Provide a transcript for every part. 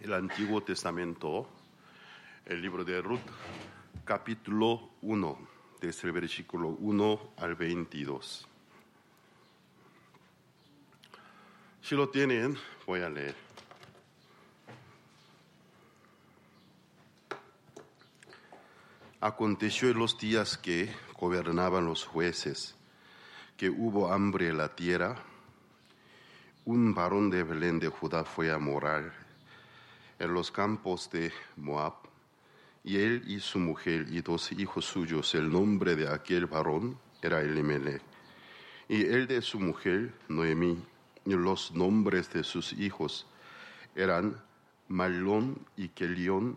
el Antiguo Testamento, el libro de Ruth, capítulo 1, desde el versículo 1 al 22. Si lo tienen, voy a leer. Aconteció en los días que gobernaban los jueces, que hubo hambre en la tierra. Un varón de Belén de Judá fue a morar en los campos de Moab, y él y su mujer y 2 hijos suyos. El nombre de aquel varón era Elimelech, y el de su mujer Noemí, y los nombres de sus hijos eran Mahlón y Kelión,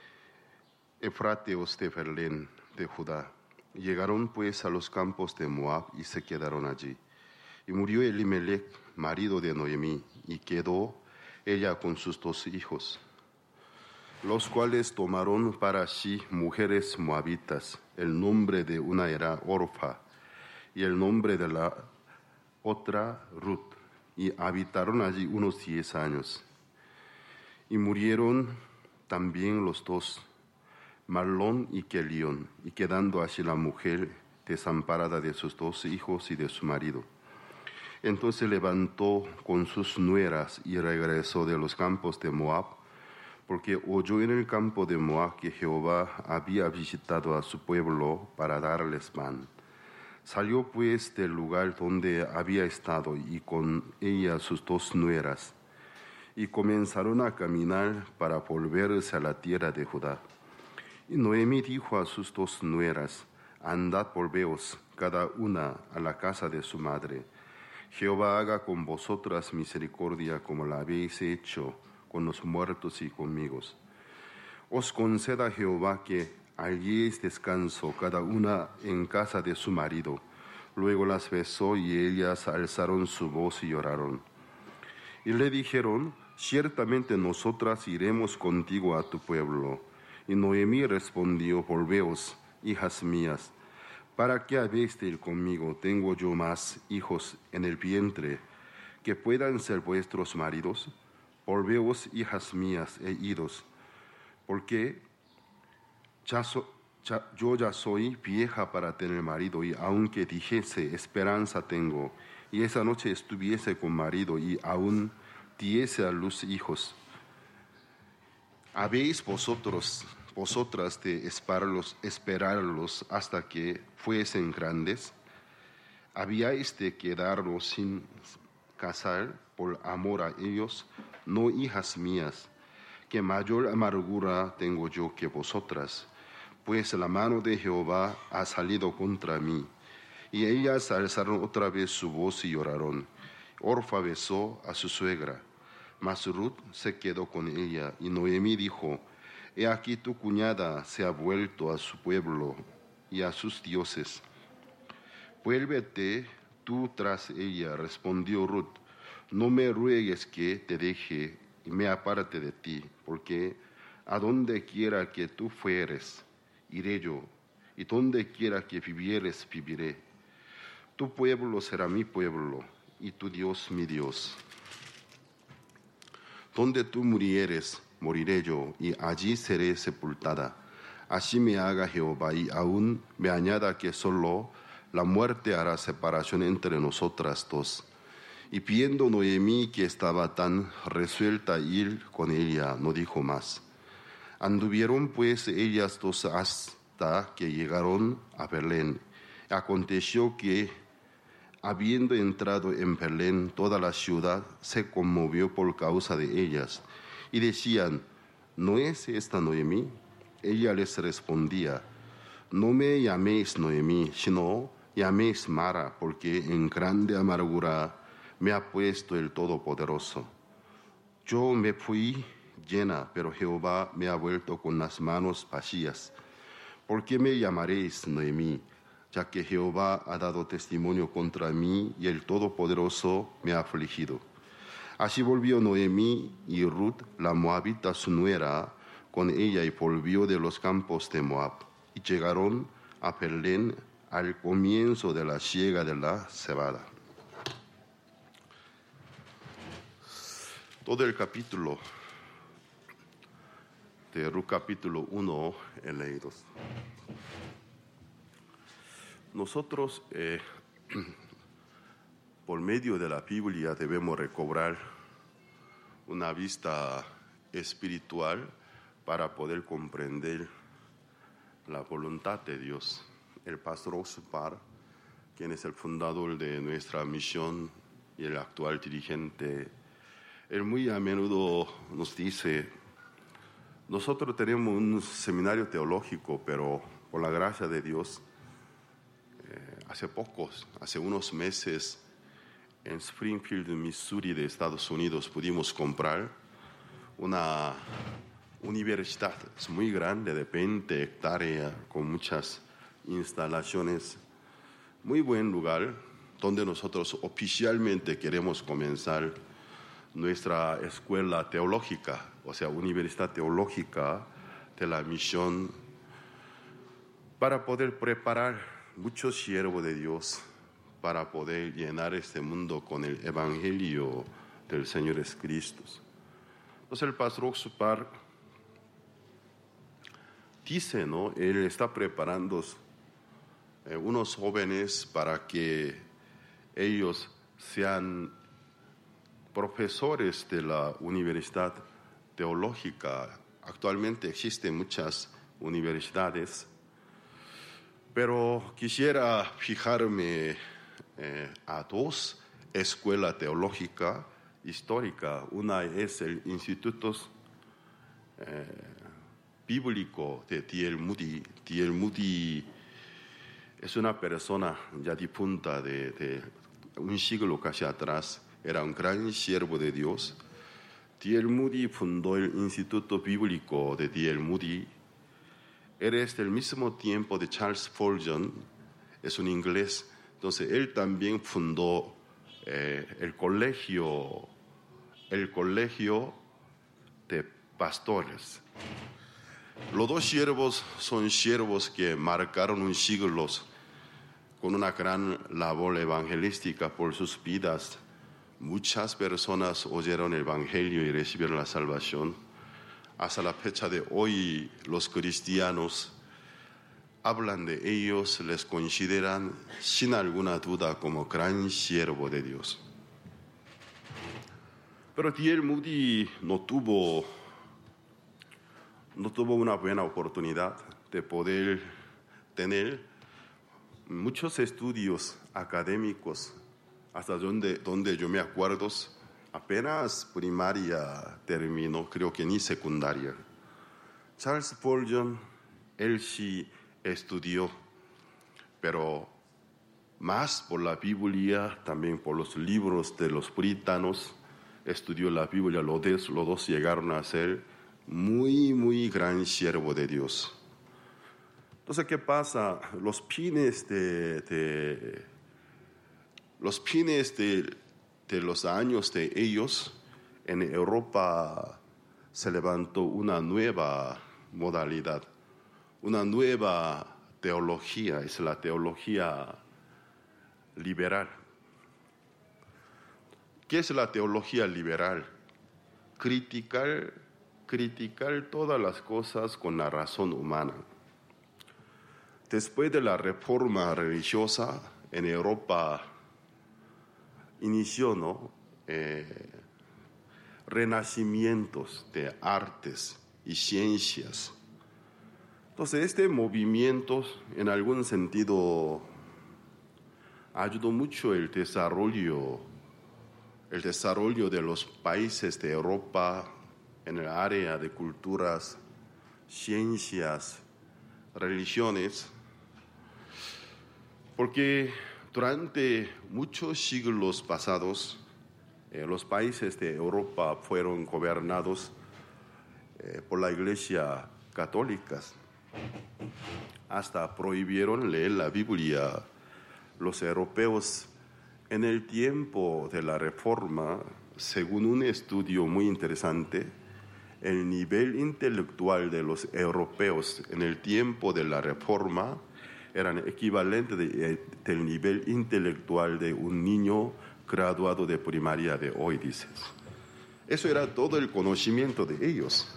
efrateos de Belén de Judá. Llegaron pues a los campos de Moab y se quedaron allí. Y murió Elimelech, marido de Noemí, y quedó ella con sus 2 hijos, los cuales tomaron para sí mujeres moabitas. El nombre de una era Orfa, y el nombre de la otra Ruth, y habitaron allí unos 10 años. Y murieron también los 2, Mahlón y Kelión, y quedando allí la mujer desamparada de sus 2 hijos y de su marido. Entonces levantó con sus nueras y regresó de los campos de Moab, porque oyó en el campo de Moab que Jehová había visitado a su pueblo para darles pan. Salió pues del lugar donde había estado, y con ella sus 2 nueras, y comenzaron a caminar para volverse a la tierra de Judá. Y Noemí dijo a sus 2 nueras: andad, volveos cada una a la casa de su madre. Jehová haga con vosotras misericordia como la habéis hecho con los muertos y conmigo. Os conceda Jehová que halléis descanso cada una en casa de su marido. Luego las besó, y ellas alzaron su voz y lloraron. Y le dijeron: ciertamente nosotras iremos contigo a tu pueblo. Y Noemí respondió: volveos, hijas mías. ¿Para qué habéis de ir conmigo? Tengo yo más hijos en el vientre que puedan ser vuestros maridos. Volveos, hijas mías, e idos, porque yo ya soy vieja para tener marido, y aunque dijese esperanza tengo, y esa noche estuviese con marido, y aún diese a luz hijos, ¿habéis vosotras de esperarlos hasta que fuesen grandes? ¿Habíais de quedaros sin casar por amor a ellos? No, hijas mías, que mayor amargura tengo yo que vosotras, pues la mano de Jehová ha salido contra mí. Y ellas alzaron otra vez su voz y lloraron. Orfa besó a su suegra, mas Ruth se quedó con ella. Y Noemí dijo: he aquí tu cuñada se ha vuelto a su pueblo y a sus dioses. Vuélvete tú tras ella. Respondió Ruth: no me ruegues que te deje y me aparte de ti, porque a donde quiera que tú fueres, iré yo, y donde quiera que vivieres, viviré. Tu pueblo será mi pueblo, y tu Dios mi Dios. Donde tú murieres, moriré yo, y allí seré sepultada. Así me haga Jehová, y aún me añada que solo la muerte hará separación entre nosotras 2. Y viendo Noemí que estaba tan resuelta a ir con ella, no dijo más. Anduvieron pues ellas 2 hasta que llegaron a Belén. Aconteció que, habiendo entrado en Belén, toda la ciudad se conmovió por causa de ellas, y decían: ¿no es esta Noemí? Ella les respondía: no me llaméis Noemí, sino llaméis Mara, porque en grande amargura me ha puesto el Todopoderoso. Yo me fui llena, pero Jehová me ha vuelto con las manos vacías. ¿Por qué me llamaréis Noemí? Ya que Jehová ha dado testimonio contra mí, y el Todopoderoso me ha afligido. Así volvió Noemí y Ruth, la moabita, su nuera, con ella, y volvió de los campos de Moab. Y llegaron a Belén al comienzo de la siega de la cebada. Todo el capítulo de Lucas capítulo 1 he leído. Nosotros, por medio de la Biblia, debemos recobrar una vista espiritual para poder comprender la voluntad de Dios. El pastor Oxupar, quien es el fundador de nuestra misión y el actual dirigente, él muy a menudo nos dice: nosotros tenemos un seminario teológico, pero por la gracia de Dios, hace unos meses, en Springfield, Missouri, de Estados Unidos, pudimos comprar una universidad muy grande de 20 hectáreas con muchas instalaciones. Muy buen lugar donde nosotros oficialmente queremos comenzar nuestra escuela teológica, o sea, Universidad Teológica de la Misión, para poder preparar muchos siervos de Dios para poder llenar este mundo con el Evangelio del Señor Jesucristo. Entonces el pastor Oxupar dice, ¿no? Él está preparando unos jóvenes para que ellos sean profesores de la Universidad Teológica. Actualmente existen muchas universidades, pero quisiera fijarme a dos escuelas teológicas históricas. Una es el Instituto Bíblico de D.L. Moody. D.L. Moody es una persona ya difunta de un siglo casi atrás. Era un gran siervo de Dios. D.L. Moody fundó el Instituto Bíblico de D.L. Moody. Él es del mismo tiempo de Charles Spurgeon, es un inglés. Entonces él también fundó el colegio de pastores. Los dos siervos son siervos que marcaron un siglo con una gran labor evangelística por sus vidas. Muchas personas oyeron el Evangelio y recibieron la salvación. Hasta la fecha de hoy, los cristianos hablan de ellos, les consideran sin alguna duda como gran siervo de Dios. Pero D.L. Moody no tuvo una buena oportunidad de poder tener muchos estudios académicos, hasta donde yo me acuerdo. Apenas primaria terminó, creo que ni secundaria. Charles Spurgeon, él sí estudió, pero más por la Biblia, también por los libros de los puritanos, estudió la Biblia. Los dos llegaron a ser muy, muy gran siervo de Dios. Entonces, ¿qué pasa? Los fines de los años de ellos, en Europa se levantó una nueva modalidad, una nueva teología, es la teología liberal. ¿Qué es la teología liberal? Criticar todas las cosas con la razón humana. Después de la reforma religiosa en Europa, inició, ¿no? Renacimientos de artes y ciencias. Entonces, este movimiento, en algún sentido, ayudó mucho el desarrollo de los países de Europa en el área de culturas, ciencias, religiones, porque durante muchos siglos pasados, los países de Europa fueron gobernados por la Iglesia católica. Hasta prohibieron leer la Biblia. Los europeos, en el tiempo de la Reforma, según un estudio muy interesante, el nivel intelectual de los europeos en el tiempo de la Reforma eran equivalentes del nivel intelectual de un niño graduado de primaria de hoy, dices. Eso era todo el conocimiento de ellos.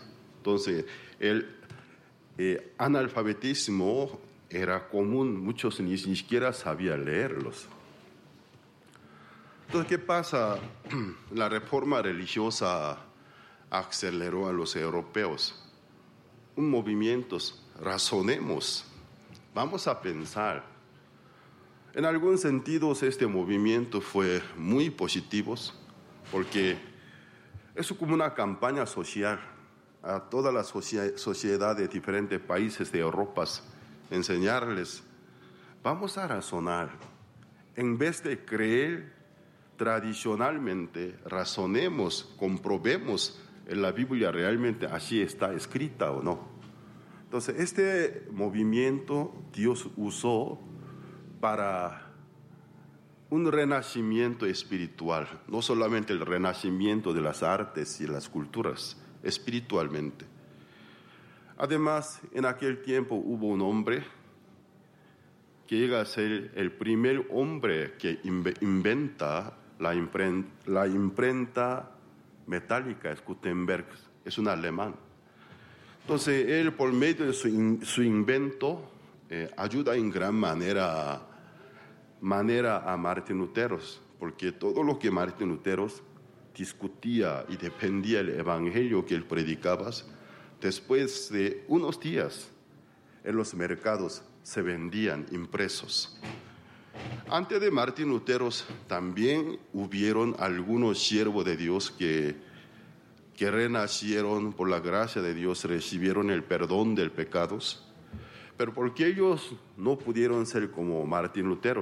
Entonces, el analfabetismo era común, muchos ni siquiera sabían leerlos. Entonces, ¿qué pasa? La reforma religiosa aceleró a los europeos. Un movimiento, razonemos, vamos a pensar. En algún sentido, este movimiento fue muy positivo porque es como una campaña social a toda la sociedad de diferentes países de Europa, enseñarles, vamos a razonar. En vez de creer tradicionalmente, razonemos, comprobemos en la Biblia realmente así está escrita o no. Entonces, este movimiento Dios usó para un renacimiento espiritual, no solamente el renacimiento de las artes y las culturas, espiritualmente. Además, en aquel tiempo hubo un hombre que llega a ser el primer hombre que inventa la imprenta metálica, es Gutenberg, es un alemán. Entonces, él por medio de su invento ayuda en gran manera a Martín Lutero, porque todo lo que Martín Lutero discutía y defendía el evangelio que él predicaba, después de unos días en los mercados se vendían impresos. Antes de Martín Lutero también hubieron algunos siervos de Dios que renacieron por la gracia de Dios, recibieron el perdón de pecados, pero porque ellos no pudieron ser como Martín Lutero.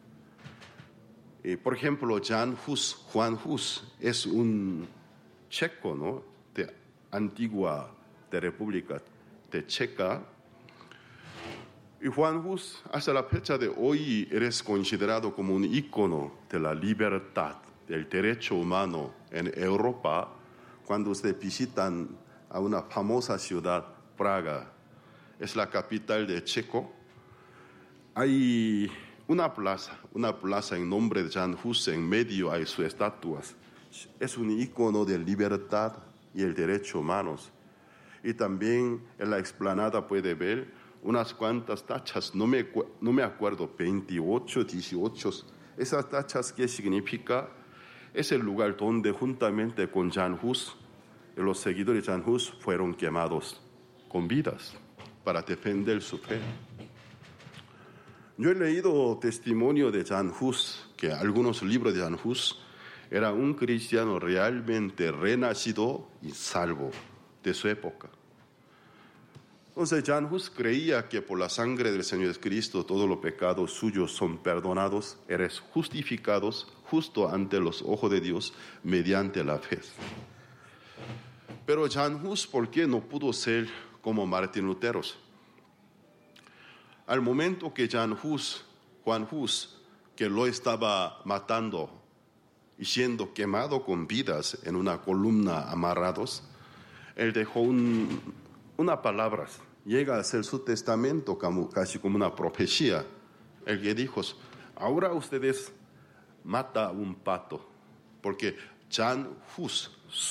Por ejemplo, Juan Hus es un checo, ¿no? De antigua de República de Checa. Y Juan Hus, hasta la fecha de hoy, eres considerado como un ícono de la libertad, del derecho humano en Europa. Cuando ustedes visitan a una famosa ciudad, Praga, es la capital de Checo, hay una plaza en nombre de Jan Hus, en medio hay sus estatuas. Es un ícono de libertad y el derecho humanos. Y también en la explanada puede ver unas cuantas tachas, no me acuerdo, 28, 18. Esas tachas, ¿qué significa? Es el lugar donde juntamente con Jan Hus, los seguidores de Jan Hus fueron quemados con vidas para defender su fe. Yo he leído testimonio de Jan Hus, que algunos libros de Jan Hus era un cristiano realmente renacido y salvo de su época. Entonces Jan Hus creía que por la sangre del Señor Jesucristo todos los pecados suyos son perdonados, eres justificados justo ante los ojos de Dios mediante la fe. Pero Jan Hus, ¿por qué no pudo ser como Martín Lutero? Al momento que Juan Hus, que lo estaba matando y siendo quemado con vidas en una columna amarrados, él dejó una palabra, llega a ser su testamento casi como una profecía. El que dijo, ahora ustedes matan a un pato, porque Jan Hus,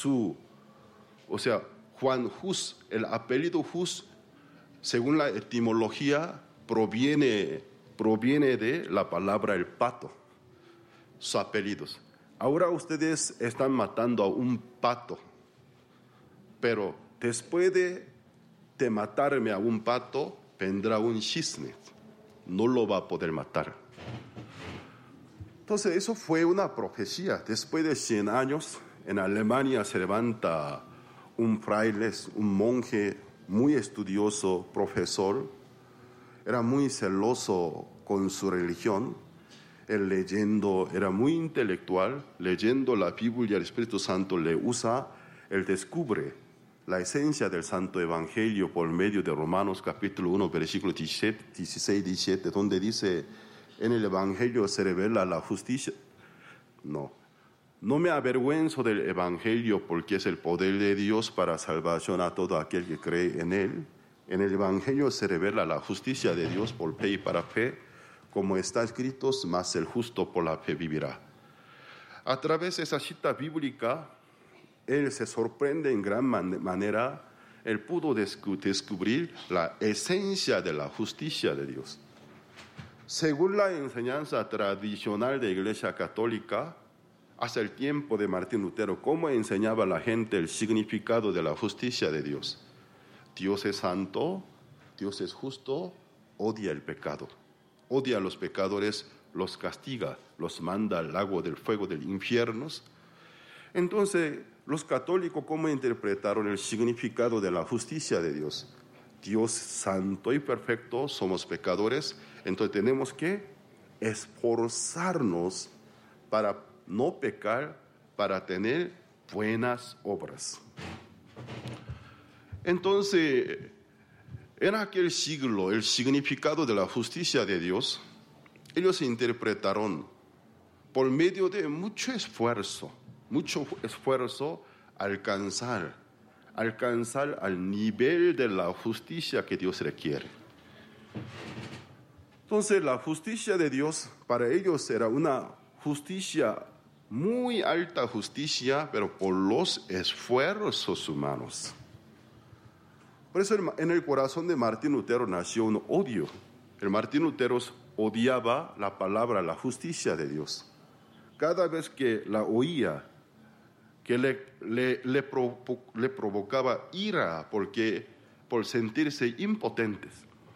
Juan Hus, el apellido Hus, según la etimología, proviene de la palabra el pato, sus apellidos. Ahora ustedes están matando a un pato, pero después de matarme a un pato, vendrá un cisne, no lo va a poder matar. Entonces eso fue una profecía. Después de 100 años, en Alemania se levanta un fraile, un monje muy estudioso, profesor. Era muy celoso con su religión. Él era muy intelectual, leyendo la Biblia, el Espíritu Santo le usa, él descubre la esencia del Santo Evangelio por medio de Romanos capítulo 1, versículo 16, 17, donde dice, en el Evangelio se revela la justicia. No me avergüenzo del Evangelio porque es el poder de Dios para salvación a todo aquel que cree en él. En el Evangelio se revela la justicia de Dios por fe y para fe, como está escrito, mas el justo por la fe vivirá. A través de esa cita bíblica, él se sorprende en gran manera él pudo descubrir la esencia de la justicia de Dios. Según la enseñanza tradicional de la Iglesia Católica, hasta el tiempo de Martín Lutero, ¿cómo enseñaba a la gente el significado de la justicia de Dios? Dios es santo, Dios es justo, odia el pecado. Odia a los pecadores, los castiga, los manda al lago del fuego del infierno. Entonces, los católicos, ¿cómo interpretaron el significado de la justicia de Dios? Dios santo y perfecto, somos pecadores, entonces tenemos que esforzarnos para no pecar, para tener buenas obras. Entonces, en aquel siglo, el significado de la justicia de Dios, ellos interpretaron por medio de mucho esfuerzo, alcanzar al nivel de la justicia que Dios requiere. Entonces, la justicia de Dios para ellos era una justicia, muy alta justicia, pero por los esfuerzos humanos. Por eso en el corazón de Martín Lutero nació un odio. El Martín Lutero odiaba la palabra, la justicia de Dios. Cada vez que la oía, que le provocaba ira por sentirse impotentes.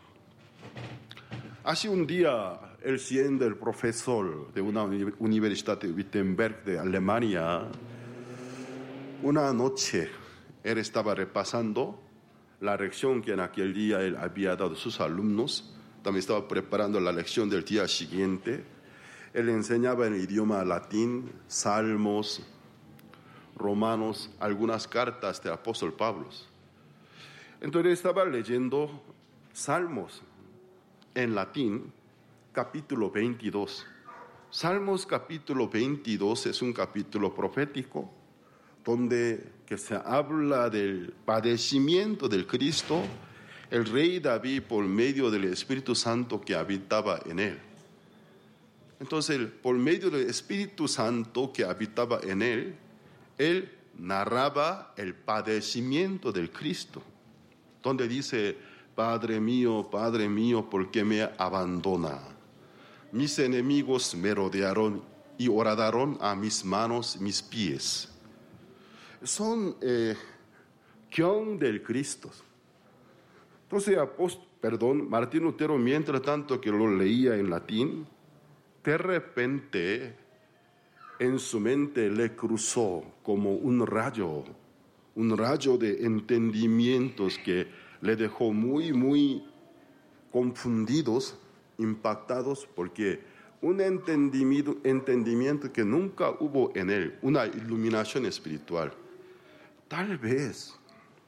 Hace un día, él siendo el profesor de una universidad de Wittenberg de Alemania, una noche él estaba repasando la lección que en aquel día él había dado a sus alumnos. También estaba preparando la lección del día siguiente. Él enseñaba en el idioma latín, salmos, romanos, algunas cartas del apóstol Pablo. Entonces estaba leyendo Salmos en latín, capítulo 22. Salmos capítulo 22 es un capítulo profético donde que se habla del padecimiento del Cristo, el rey David por medio del Espíritu Santo que habitaba en él. Entonces, por medio del Espíritu Santo que habitaba en él, él narraba el padecimiento del Cristo, donde dice: Padre mío, ¿por qué me abandona? Mis enemigos me rodearon y horadaron a mis manos, mis pies. Son guión del Cristo. Entonces, Martín Lutero, mientras tanto que lo leía en latín, de repente en su mente le cruzó como un rayo de entendimientos que le dejó muy, muy confundidos, impactados, porque un entendimiento que nunca hubo en él, una iluminación espiritual. Tal vez,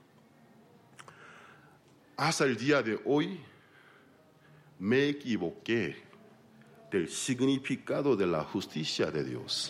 hasta el día de hoy, me equivoqué del significado de la justicia de Dios.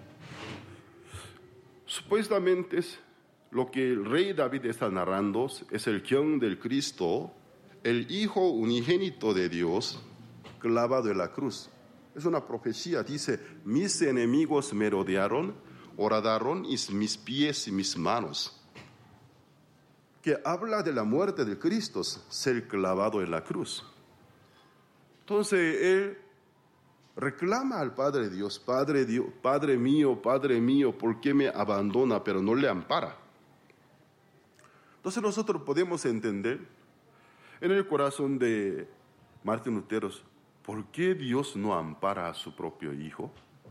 Supuestamente lo que el rey David está narrando es el guión del Cristo, el Hijo unigénito de Dios, clavado en la cruz. Es una profecía, dice: mis enemigos me rodearon, horadaron mis pies y mis manos. Que habla de la muerte de Cristo, ser clavado en la cruz. Entonces él reclama al Padre Dios, Padre mío, ¿por qué me abandona? Pero no le ampara. Entonces nosotros podemos entender en el corazón de Martín Lutero, ¿por qué Dios no ampara a su propio Hijo?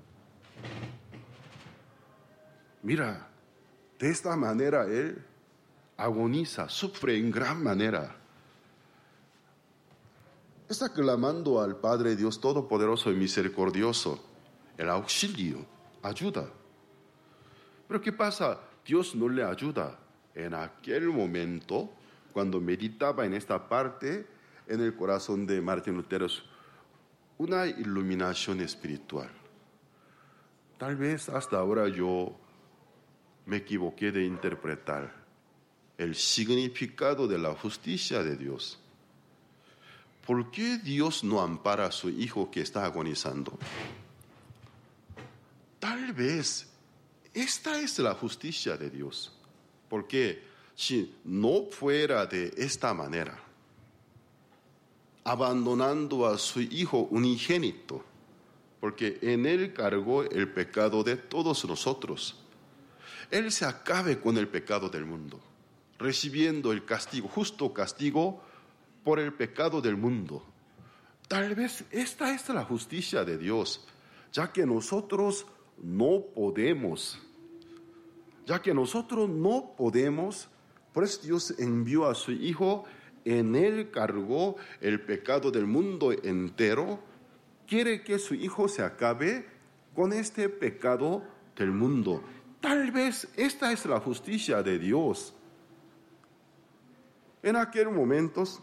Mira, de esta manera él agoniza, sufre en gran manera. Está clamando al Padre Dios Todopoderoso y Misericordioso el auxilio, ayuda. Pero ¿qué pasa? Dios no le ayuda. En aquel momento, cuando meditaba en esta parte, en el corazón de Martín Lutero, una iluminación espiritual. Tal vez hasta ahora yo me equivoqué de interpretar el significado de la justicia de Dios. ¿Por qué Dios no ampara a su Hijo que está agonizando? Tal vez esta es la justicia de Dios. ¿Por qué? si no fuera de esta manera, abandonando a su Hijo unigénito, porque en Él cargó el pecado de todos nosotros. Él se acabe con el pecado del mundo, recibiendo el castigo, justo castigo por el pecado del mundo. Tal vez esta es la justicia de Dios, ya que nosotros no podemos. Por eso Dios envió a su Hijo, en Él cargó el pecado del mundo entero. Quiere que su Hijo se acabe con este pecado del mundo. Tal vez esta es la justicia de Dios. En aquellos momentos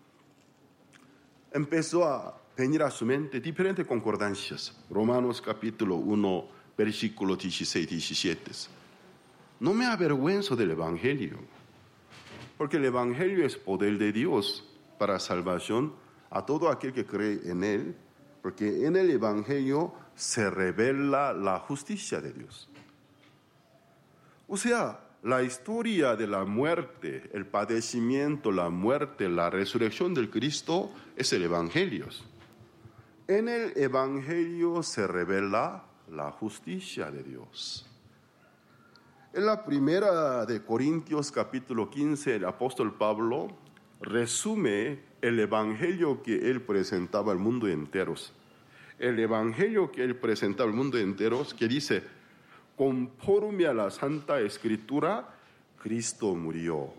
empezó a venir a su mente diferentes concordancias. Romanos capítulo 1, versículo 16 y 17. No me avergüenzo del Evangelio, porque el Evangelio es poder de Dios para salvación a todo aquel que cree en Él, porque en el Evangelio se revela la justicia de Dios. O sea, la historia de la muerte, el padecimiento, la muerte, la resurrección del Cristo es el Evangelio. En el Evangelio se revela la justicia de Dios. En la primera de Corintios capítulo 15, el apóstol Pablo resume el evangelio que él presentaba al mundo entero. El evangelio que él presentaba al mundo entero, que dice, conforme a la Santa Escritura, Cristo murió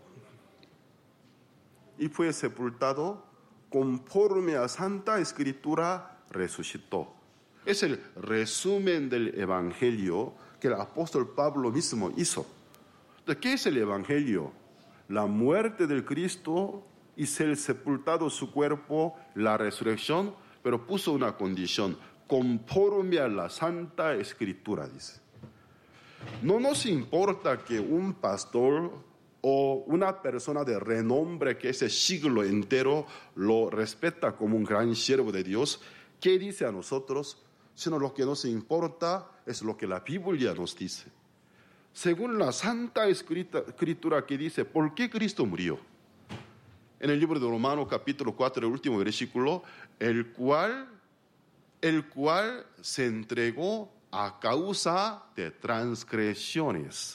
y fue sepultado, conforme a Santa Escritura, resucitó. Es el resumen del evangelio que el apóstol Pablo mismo hizo. ¿De qué es el evangelio? La muerte del Cristo y ser sepultado su cuerpo, la resurrección, pero puso una condición, conforme a la Santa Escritura, dice. No nos importa que un pastor o una persona de renombre que ese siglo entero lo respeta como un gran siervo de Dios, ¿qué dice a nosotros? Sino lo que nos importa es lo que la Biblia nos dice. Según la Santa Escritura que dice, ¿por qué Cristo murió? En el libro de Romanos capítulo 4, el último versículo, el cual se entregó a causa de transgresiones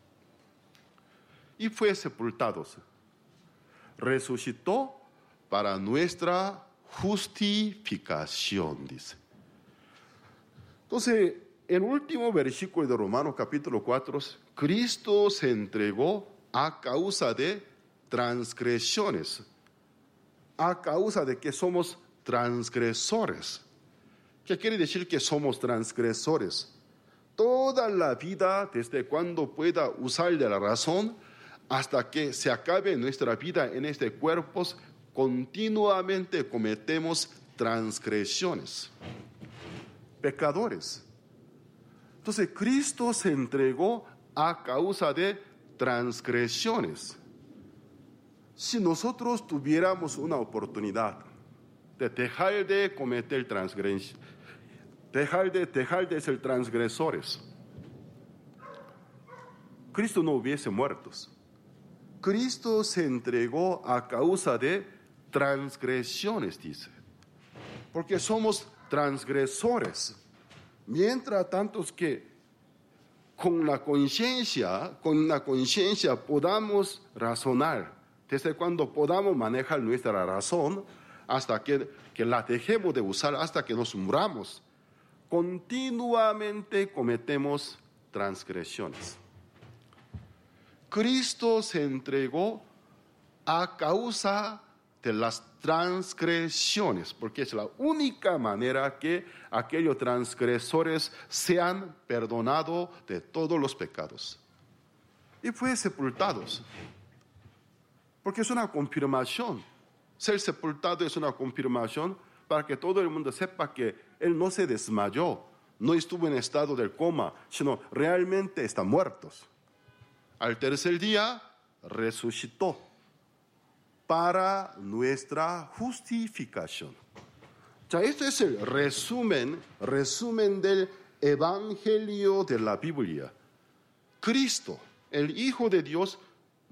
y fue sepultado. Resucitó para nuestra justificación, dice. Entonces, en el último versículo de Romanos capítulo 4, Cristo se entregó a causa de transgresiones, a causa de que somos transgresores. ¿Qué quiere decir que somos transgresores? Toda la vida, desde cuando pueda usar de la razón, hasta que se acabe nuestra vida en este cuerpo, continuamente cometemos transgresiones. Pecadores. Entonces, Cristo se entregó a causa de transgresiones. Si nosotros tuviéramos una oportunidad de dejar de cometer transgresiones, dejar de ser transgresores, Cristo no hubiese muerto. Cristo se entregó a causa de transgresiones, dice. Porque somos transgresores. Mientras tanto que con la conciencia podamos razonar, desde cuando podamos manejar nuestra razón, hasta que la dejemos de usar, hasta que nos muramos, continuamente cometemos transgresiones. Cristo se entregó a causa de las transgresiones, porque es la única manera que aquellos transgresores sean perdonados de todos los pecados. Y fue sepultados, porque es una confirmación. Ser sepultado es una confirmación para que todo el mundo sepa que Él no se desmayó, no estuvo en estado del coma, sino realmente está muerto. Al tercer día resucitó para nuestra justificación. Ya, este es el resumen del Evangelio de la Biblia. Cristo, el Hijo de Dios,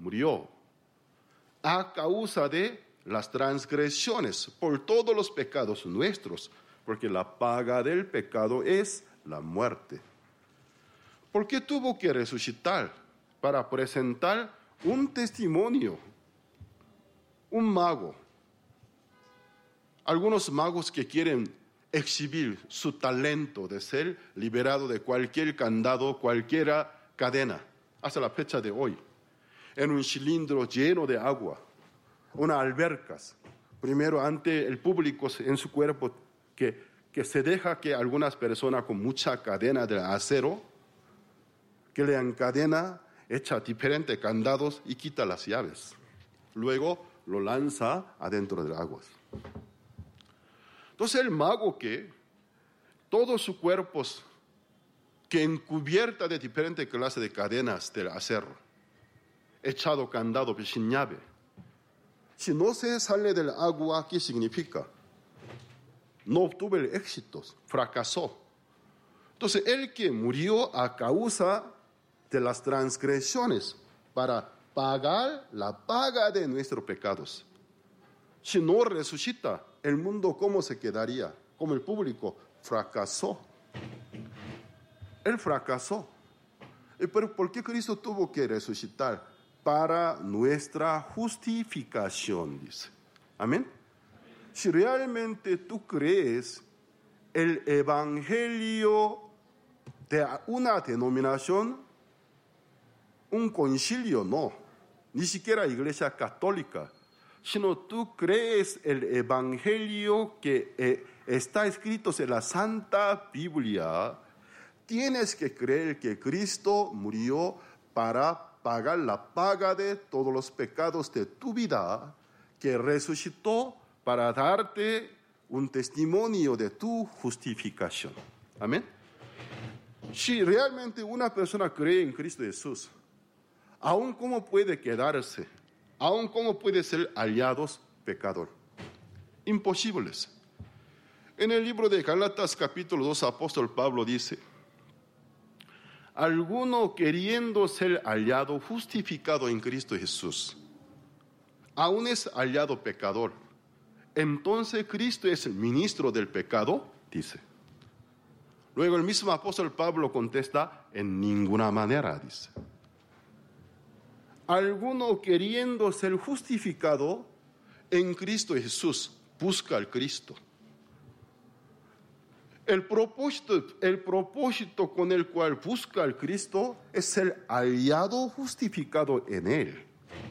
murió a causa de las transgresiones, por todos los pecados nuestros, porque la paga del pecado es la muerte. ¿Por qué tuvo que resucitar? Para presentar un testimonio, un mago. Algunos magos que quieren exhibir su talento de ser liberado de cualquier candado, cualquier cadena, hasta la fecha de hoy, en un cilindro lleno de agua, unas albercas, primero ante el público en su cuerpo, que se deja que algunas personas con mucha cadena de acero, que le encadena, echa diferentes candados y quita las llaves. Luego lo lanza adentro de las aguas. Entonces el mago que todos sus cuerpos que encubierta de diferentes clases de cadenas del acero, echado candado sin llave. Si no se sale del agua, ¿qué significa? No obtuvo el éxito, fracasó. Entonces el que murió a causa de las transgresiones para pagar la paga de nuestros pecados. Si no resucita, el mundo ¿cómo se quedaría? Como el público fracasó. Él fracasó. Pero ¿por qué Cristo tuvo que resucitar? Para nuestra justificación, dice. Amén. Si realmente tú crees el evangelio de una denominación, un concilio, no, ni siquiera iglesia católica, sino tú crees el evangelio que está escrito en la Santa Biblia, tienes que creer que Cristo murió para pagar la paga de todos los pecados de tu vida, que resucitó para darte un testimonio de tu justificación. Amén. Si realmente una persona cree en Cristo Jesús, aún cómo puede quedarse, aún cómo puede ser aliados pecador. Imposibles. En el libro de Gálatas capítulo 2, apóstol Pablo dice: alguno queriendo ser hallado justificado en Cristo Jesús, aún es hallado pecador, entonces Cristo es el ministro del pecado, dice. Luego el mismo apóstol Pablo contesta: en ninguna manera, dice. Alguno queriendo ser justificado en Cristo Jesús, busca al Cristo. El propósito con el cual busca al Cristo es ser hallado justificado en Él.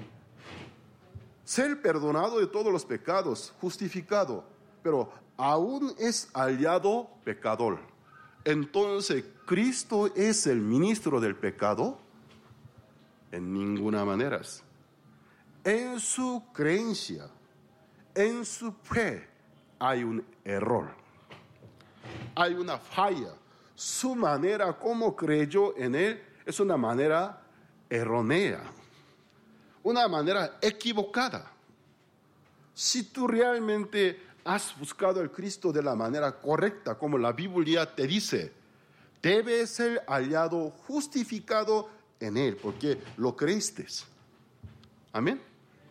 Ser perdonado de todos los pecados, justificado, pero aún es hallado pecador. Entonces, ¿Cristo es el ministro del pecado? En ninguna manera. En su creencia, en su fe, hay un error. Hay una falla. Su manera como creyó en Él es una manera errónea, una manera equivocada. Si tú realmente has buscado al Cristo de la manera correcta, como la Biblia te dice, debe ser hallado justificado en Él, porque lo creíste. Amén.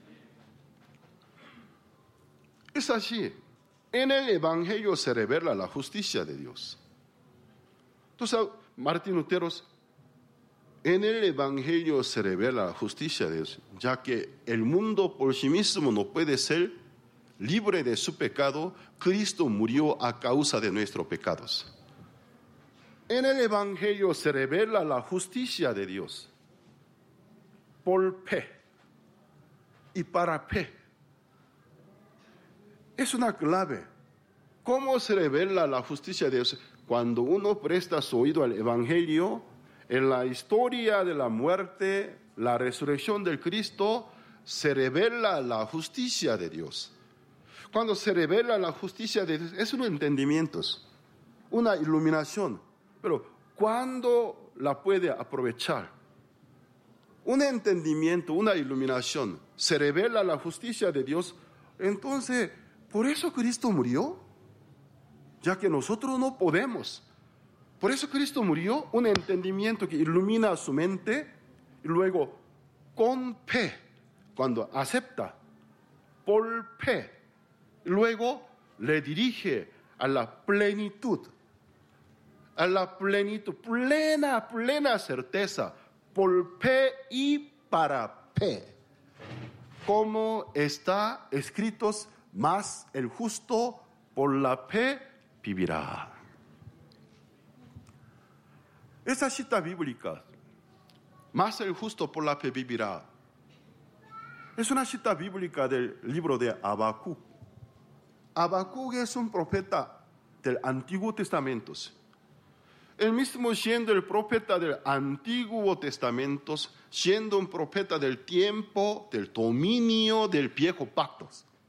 Es así. En el Evangelio se revela la justicia de Dios. Entonces, Martín Lutero, en el Evangelio se revela la justicia de Dios, ya que el mundo por sí mismo no puede ser libre de su pecado. Cristo murió a causa de nuestros pecados. En el Evangelio se revela la justicia de Dios por fe y para fe. Es una clave. ¿Cómo se revela la justicia de Dios? Cuando uno presta su oído al Evangelio, en la historia de la muerte, la resurrección del Cristo, se revela la justicia de Dios. Cuando se revela la justicia de Dios, es un entendimiento, una iluminación. Pero ¿cuándo la puede aprovechar? Un entendimiento, una iluminación, se revela la justicia de Dios. Entonces, ¿por eso Cristo murió? Ya que nosotros no podemos. Por eso Cristo murió, un entendimiento que ilumina su mente, y luego con fe, cuando acepta, por fe, luego le dirige a la plenitud, plena certeza, por fe y para fe. Como está escritos, mas el justo por la fe vivirá. Esa cita bíblica, más el justo por la fe vivirá, es una cita bíblica del libro de Habacuc. Habacuc es un profeta del Antiguo Testamento. Él mismo siendo el profeta del Antiguo Testamento, siendo un profeta del tiempo, del dominio del viejo pacto.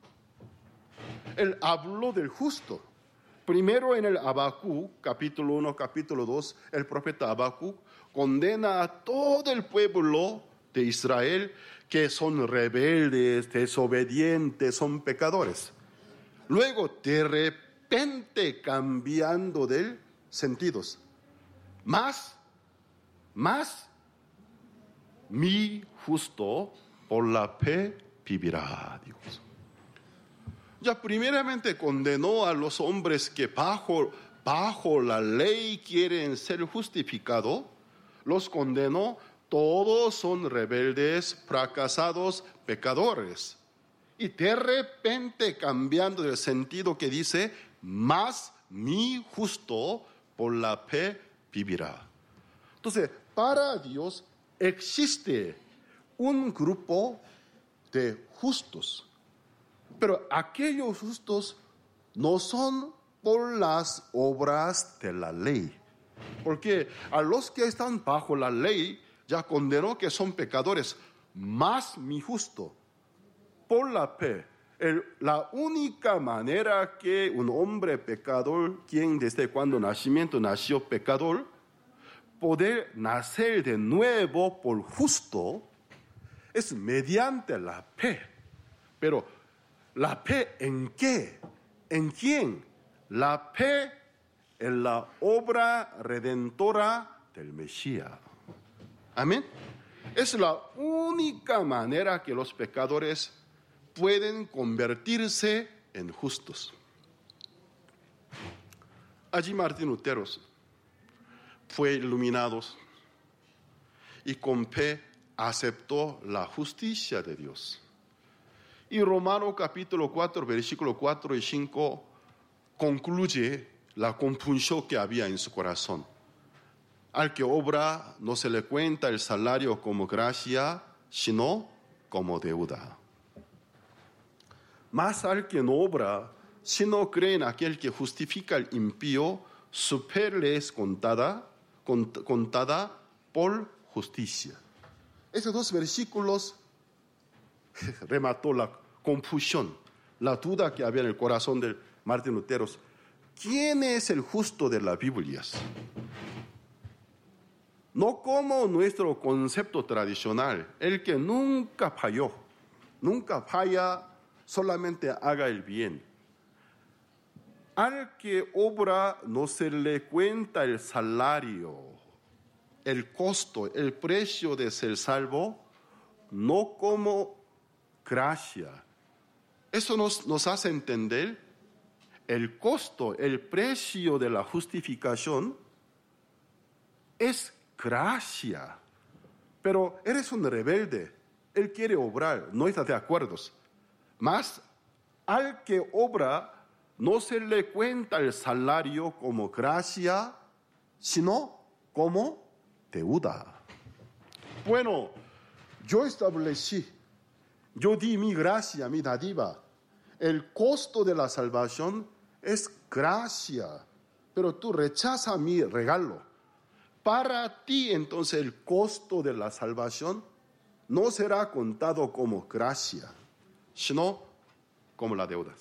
Él habló del justo. Primero en el Habacuc, capítulo 1, capítulo 2, el profeta Habacuc condena a todo el pueblo de Israel que son rebeldes, desobedientes, son pecadores. Luego, de repente, cambiando de sentidos, más, mi justo por la fe vivirá, Dios. Ya primeramente condenó a los hombres que bajo la ley quieren ser justificados, los condenó, todos son rebeldes, fracasados, pecadores. Y de repente cambiando el sentido que dice, más mi justo por la fe vivirá. Entonces, para Dios existe un grupo de justos. Pero aquellos justos no son por las obras de la ley. Porque a los que están bajo la ley ya condenó que son pecadores. Más mi justo por la fe. La única manera que un hombre pecador, quien desde cuando nacimiento nació pecador, poder nacer de nuevo por justo, es mediante la fe. Pero ¿la fe en qué? ¿En quién? La fe en la obra redentora del Mesías. Amén. Es la única manera que los pecadores pueden convertirse en justos. Allí Martín Lutero fue iluminado y con fe aceptó la justicia de Dios. Y Romanos capítulo 4, versículo 4 y 5 concluye la confusión que había en su corazón. Al que obra no se le cuenta el salario como gracia, sino como deuda. Mas al que no obra, sino cree en aquel que justifica al impío, su fe le es contada por justicia. Esos dos versículos remató la confusión, la duda que había en el corazón de Martín Lutero. ¿Quién es el justo de la Biblia? No como nuestro concepto tradicional, el que nunca falló, nunca falla, solamente haga el bien. Al que obra no se le cuenta el salario, el costo, el precio de ser salvo, no como gracia. Eso nos hace entender el costo, el precio de la justificación es gracia. Pero eres un rebelde, él quiere obrar, no está de acuerdo. Mas al que obra no se le cuenta el salario como gracia, sino como deuda. Bueno, yo establecí, yo di mi gracia, mi dádiva. El costo de la salvación es gracia, pero tú rechazas mi regalo. Para ti, entonces, el costo de la salvación no será contado como gracia, sino como la deuda.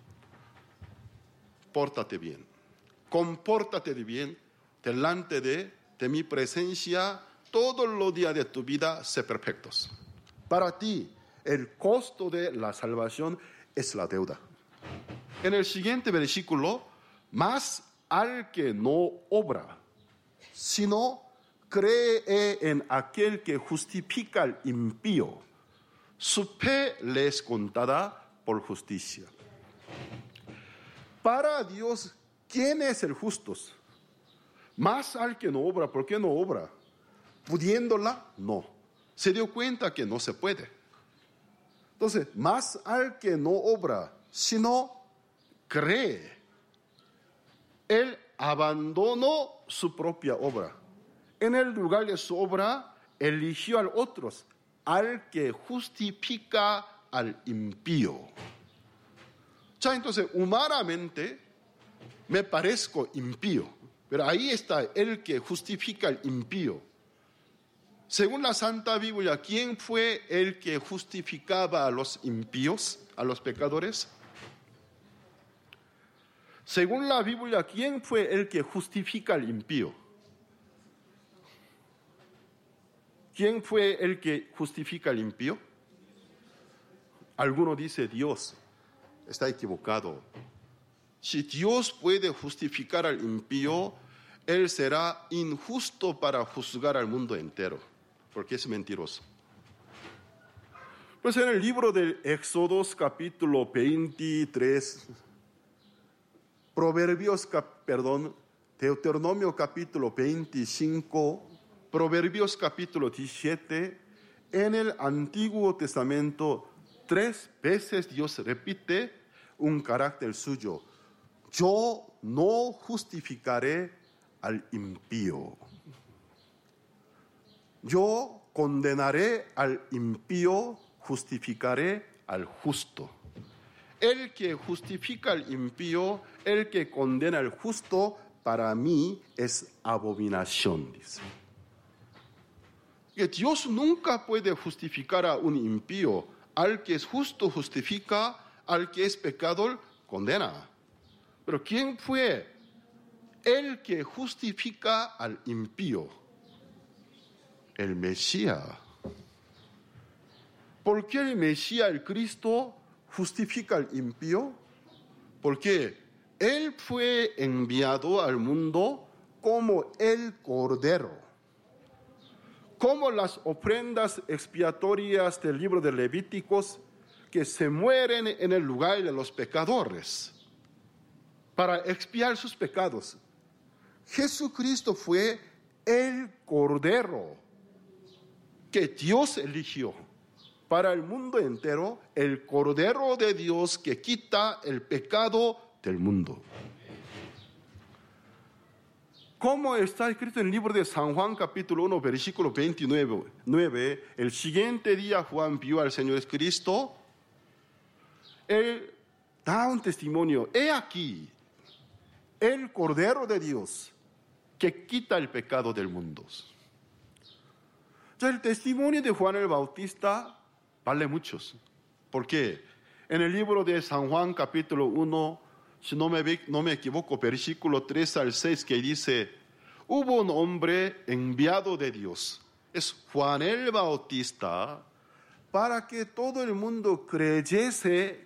Pórtate bien, compórtate bien delante de mi presencia todos los días de tu vida, sé perfectos. Para ti, el costo de la salvación es la deuda. En el siguiente versículo, mas al que no obra, sino cree en aquel que justifica al impío. su fe le es contada por justicia. Para Dios, ¿quién es el justo? Más al que no obra. ¿Por qué no obra? ¿Pudiéndola? No. Se dio cuenta que no se puede. Entonces, más al que no obra, sino cree. Él abandonó su propia obra. En el lugar de su obra, eligió al otro, al que justifica al impío. Ya, entonces, humanamente me parezco impío, pero ahí está el que justifica al impío. Según la Santa Biblia, ¿quién fue el que justificaba a los impíos, a los pecadores? Según la Biblia, ¿quién fue el que justifica al impío? ¿Quién fue el que justifica al impío? Alguno dice Dios. Está equivocado. Si Dios puede justificar al impío, Él será injusto para juzgar al mundo entero, porque es mentiroso. Pues en el libro de Éxodo, capítulo 23, Deuteronomio capítulo 25, Proverbios capítulo 17, en el Antiguo Testamento 3 veces Dios repite un carácter suyo. Yo no justificaré al impío. Yo condenaré al impío, justificaré al justo. El que justifica al impío, el que condena al justo, para mí es abominación, dice. Que Dios nunca puede justificar a un impío. Al que es justo justifica, al que es pecador condena. Pero ¿quién fue el que justifica al impío? El Mesías. ¿Por qué el Mesías, el Cristo, justifica al impío? Porque Él fue enviado al mundo como el Cordero. Como las ofrendas expiatorias del libro de Levíticos que se mueren en el lugar de los pecadores para expiar sus pecados. Jesucristo fue el Cordero que Dios eligió para el mundo entero, el Cordero de Dios que quita el pecado del mundo. Como está escrito en el libro de San Juan capítulo 1 versículo 29, el siguiente día Juan vio al Señor Cristo. Él da un testimonio. He aquí el Cordero de Dios que quita el pecado del mundo. Entonces, el testimonio de Juan el Bautista vale muchos. ¿Por qué? En el libro de San Juan capítulo 1, si no me equivoco, versículo 3 al 6, que dice, hubo un hombre enviado de Dios, es Juan el Bautista, para que todo el mundo creyese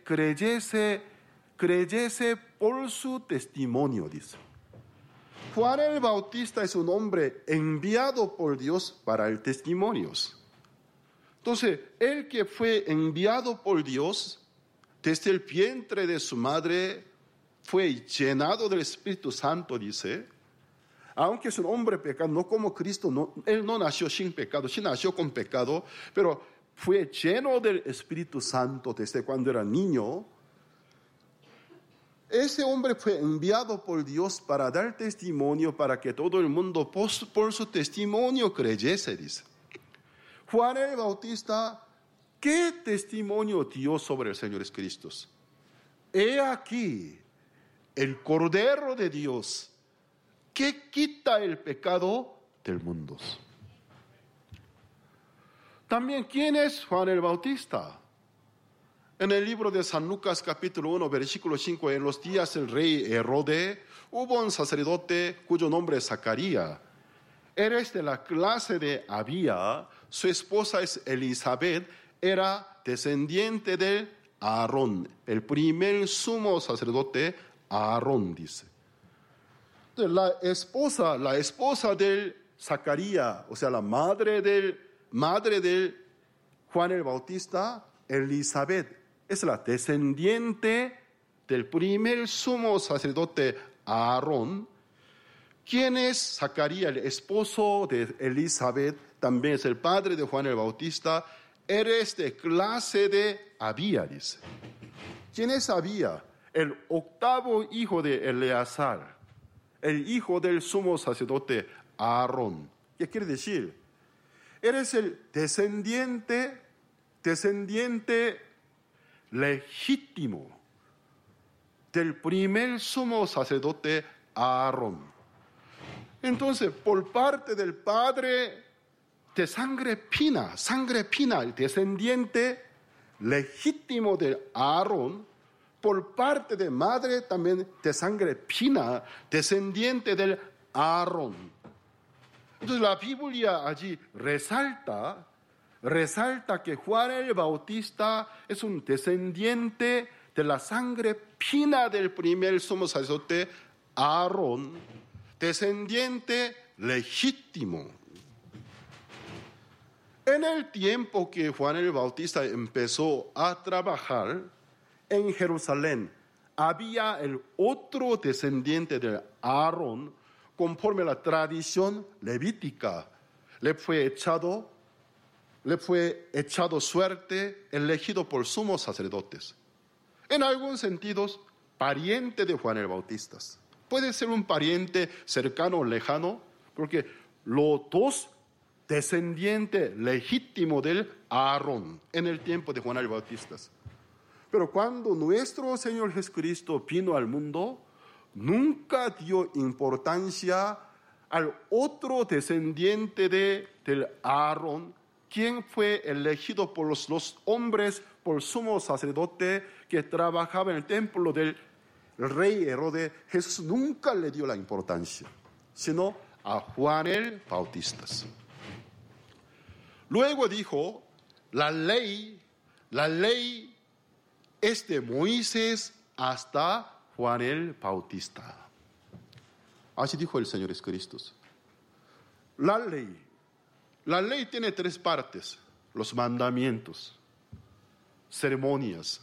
por su testimonio, dice. Juan el Bautista es un hombre enviado por Dios para el testimonio. Entonces, el que fue enviado por Dios, desde el vientre de su madre, fue llenado del Espíritu Santo, dice. Aunque es un hombre pecado, no como Cristo, él no nació sin pecado, sí nació con pecado, pero fue lleno del Espíritu Santo desde cuando era niño. Ese hombre fue enviado por Dios para dar testimonio, para que todo el mundo por su testimonio creyese, dice. Juan el Bautista, ¿qué testimonio dio sobre el Señor Cristo? He aquí el Cordero de Dios que quita el pecado del mundo. También, ¿quién es Juan el Bautista? En el libro de San Lucas capítulo 1 versículo 5, en los días del rey Herodes, hubo un sacerdote cuyo nombre es Zacarías. Él es de la clase de Abía, su esposa es Elizabeth, era descendiente de Aarón, el primer sumo sacerdote Aarón, dice. La esposa del Zacarías, o sea, la madre del Juan el Bautista, Elizabeth es la descendiente del primer sumo sacerdote Aarón, quien es Zacarías, el esposo de Elizabeth, también es el padre de Juan el Bautista, eres de clase de Abía, dice. ¿Quién es Abía? El octavo hijo de Eleazar, el hijo del sumo sacerdote Aarón. ¿Qué quiere decir? Eres el descendiente legítimo del primer sumo sacerdote Aarón. Entonces, por parte del padre de sangre fina, el descendiente legítimo de Aarón, por parte de madre también de sangre fina, descendiente del Aarón. Entonces la Biblia allí resalta que Juan el Bautista es un descendiente de la sangre fina del primer sumo sacerdote Aarón, descendiente legítimo. En el tiempo que Juan el Bautista empezó a trabajar en Jerusalén, había el otro descendiente de Aarón, conforme a la tradición levítica. Le fue echado suerte, elegido por sumos sacerdotes. En algunos sentidos, pariente de Juan el Bautista. Puede ser un pariente cercano o lejano, porque los dos descendientes legítimos del Aarón en el tiempo de Juan el Bautista. Pero cuando nuestro Señor Jesucristo vino al mundo, nunca dio importancia al otro descendiente del Aarón, quien fue elegido por los hombres, por sumo sacerdote que trabajaba en el templo del rey Herodes. Jesús nunca le dio la importancia, sino a Juan el Bautista. Luego dijo, la ley es de Moisés hasta Juan el Bautista. Así dijo el Señor Jesucristo. La ley tiene tres partes: los mandamientos, ceremonias.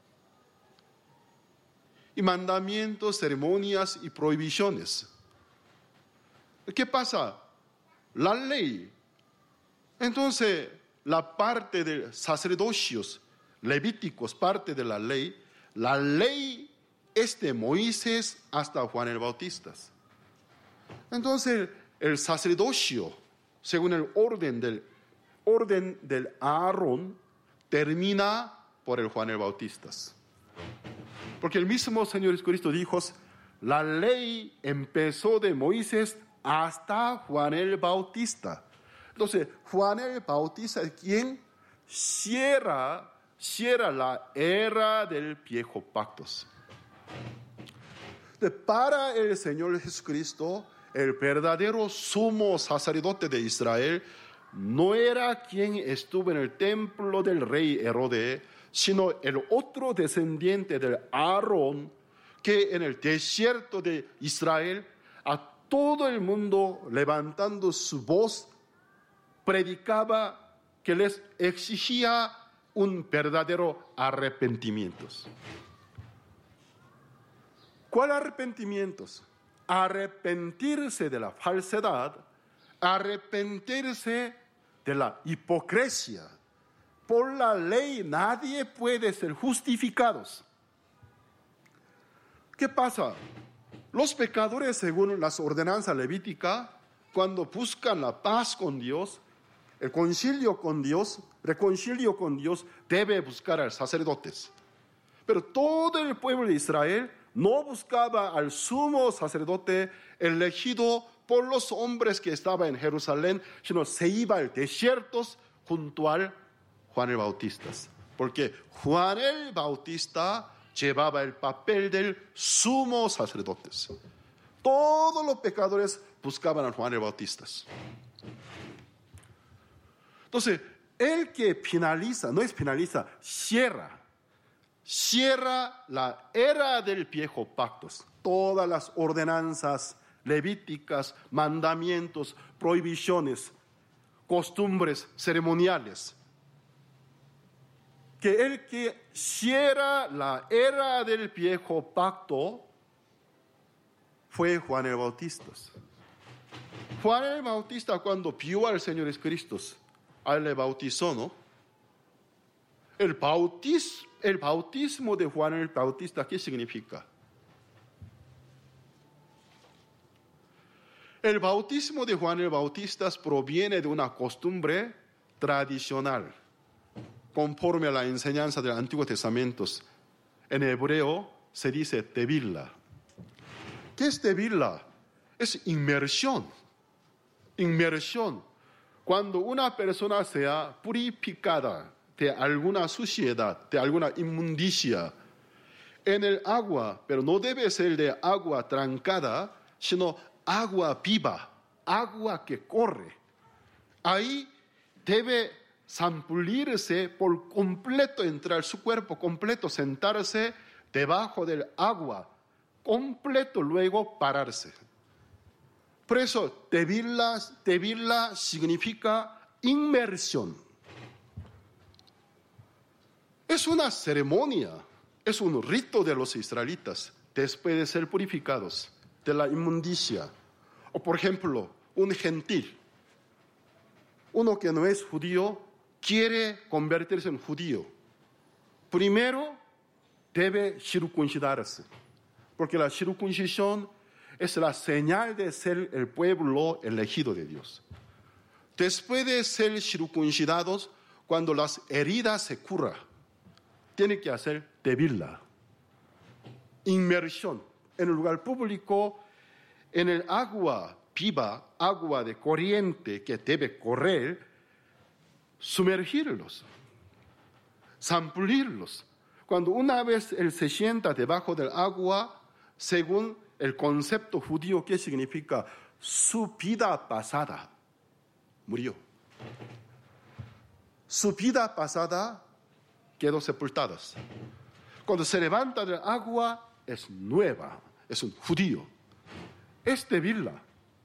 Y mandamientos, ceremonias y prohibiciones. ¿Qué pasa? La ley. Entonces, la parte de sacerdocios levíticos, parte de la ley es de Moisés hasta Juan el Bautista. Entonces, el sacerdocio, según el orden del Aarón, termina por el Juan el Bautista. Porque el mismo Señor Jesucristo dijo, la ley empezó de Moisés hasta Juan el Bautista. Entonces, Juan el Bautista es quien cierra la era del viejo pacto. Para el Señor Jesucristo, el verdadero sumo sacerdote de Israel no era quien estuvo en el templo del rey Herodes, sino el otro descendiente del Aarón, que en el desierto de Israel a todo el mundo, levantando su voz, predicaba que les exigía un verdadero arrepentimiento. ¿Cuál arrepentimiento? Arrepentirse de la falsedad, arrepentirse de la hipocresía. Por la ley nadie puede ser justificados. ¿Qué pasa? Los pecadores, según las ordenanzas levíticas, cuando buscan la paz con Dios, el reconcilio con Dios, debe buscar a los sacerdotes. Pero todo el pueblo de Israel no buscaba al sumo sacerdote elegido por los hombres que estaban en Jerusalén, sino se iba al desierto junto al Juan el Bautista. Porque Juan el Bautista llevaba el papel del sumo sacerdote. Todos los pecadores buscaban a Juan el Bautista. Entonces, el que cierra la era del viejo pacto. Todas las ordenanzas levíticas, mandamientos, prohibiciones, costumbres ceremoniales. que el que cierra la era del viejo pacto fue Juan el Bautista. Juan el Bautista, cuando vio al Señor Jesucristo, a él le bautizó, ¿no? El bautismo de Juan el Bautista, ¿qué significa? El bautismo de Juan el Bautista proviene de una costumbre tradicional, conforme a la enseñanza del Antiguo Testamento. En hebreo se dice tevila. ¿Qué es tevila? Es inmersión. Inmersión. Cuando una persona sea purificada de alguna suciedad, de alguna inmundicia en el agua, pero no debe ser de agua trancada, sino agua viva, agua que corre. Ahí debe zambullirse por completo, entrar su cuerpo completo, sentarse debajo del agua, completo, luego pararse. Por eso, tevila significa inmersión. Es una ceremonia, es un rito de los israelitas después de ser purificados de la inmundicia. O por ejemplo, un gentil, uno que no es judío, quiere convertirse en judío. Primero debe circuncidarse, porque la circuncisión es la señal de ser el pueblo elegido de Dios. Después de ser circuncidados, cuando las heridas se curan, tiene que hacer tevila, inmersión en el lugar público, en el agua viva, agua de corriente que debe correr, sumergirlos, zambullirlos. Cuando una vez él se sienta debajo del agua, según el concepto judío, ¿qué significa? Su vida pasada murió. Su vida pasada quedó sepultada. Cuando se levanta del agua, es nueva, es un judío. Es tevila.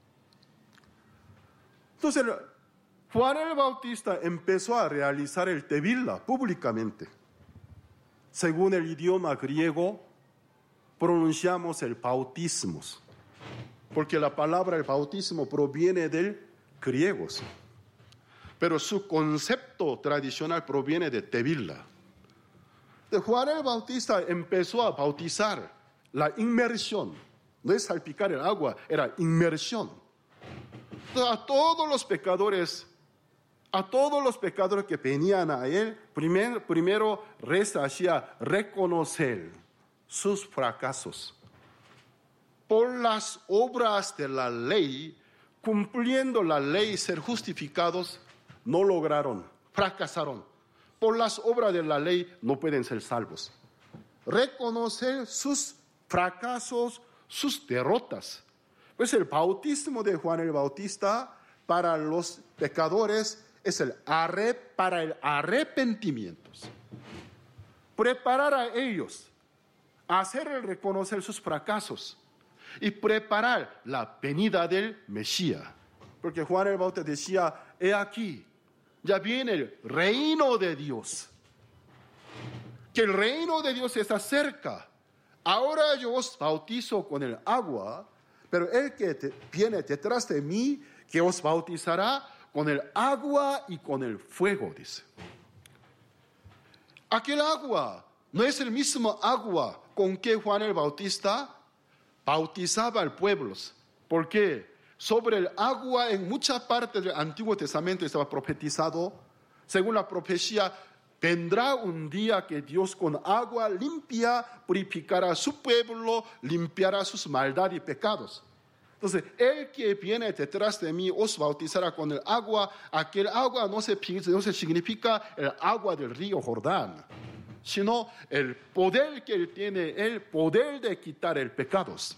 Entonces, Juan el Bautista empezó a realizar el tevila públicamente. Según el idioma griego, pronunciamos el bautismo, porque la palabra el bautismo proviene del griego, pero su concepto tradicional proviene de tevila. De Juan el Bautista empezó a bautizar la inmersión, no es salpicar el agua, era inmersión. Entonces, a todos los pecadores que venían a él, primero les hacía reconocer sus fracasos. Por las obras de la ley, cumpliendo la ley, ser justificados, no lograron, fracasaron. Por las obras de la ley no pueden ser salvos. Reconocer sus fracasos, sus derrotas. Pues el bautismo de Juan el Bautista para los pecadores es para el arrepentimiento. Preparar a ellos, hacer reconocer sus fracasos y preparar la venida del Mesías. Porque Juan el Bautista decía, he aquí, ya viene el reino de Dios. Que el reino de Dios está cerca. Ahora yo os bautizo con el agua, pero el que viene detrás de mí, que os bautizará con el agua y con el fuego, dice. Aquel agua no es el mismo agua con que Juan el Bautista bautizaba al pueblo. ¿Por qué? Sobre el agua en muchas partes del Antiguo Testamento estaba profetizado. Según la profecía, vendrá un día que Dios con agua limpia purificará a su pueblo, limpiará sus maldades y pecados. Entonces, el que viene detrás de mí os bautizará con el agua. Aquel agua no se significa el agua del río Jordán, sino el poder que él tiene, el poder de quitar el pecados.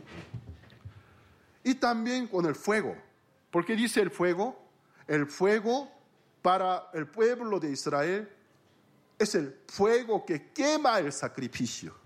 Y también con el fuego. ¿Por qué dice el fuego? El fuego para el pueblo de Israel es el fuego que quema el sacrificio.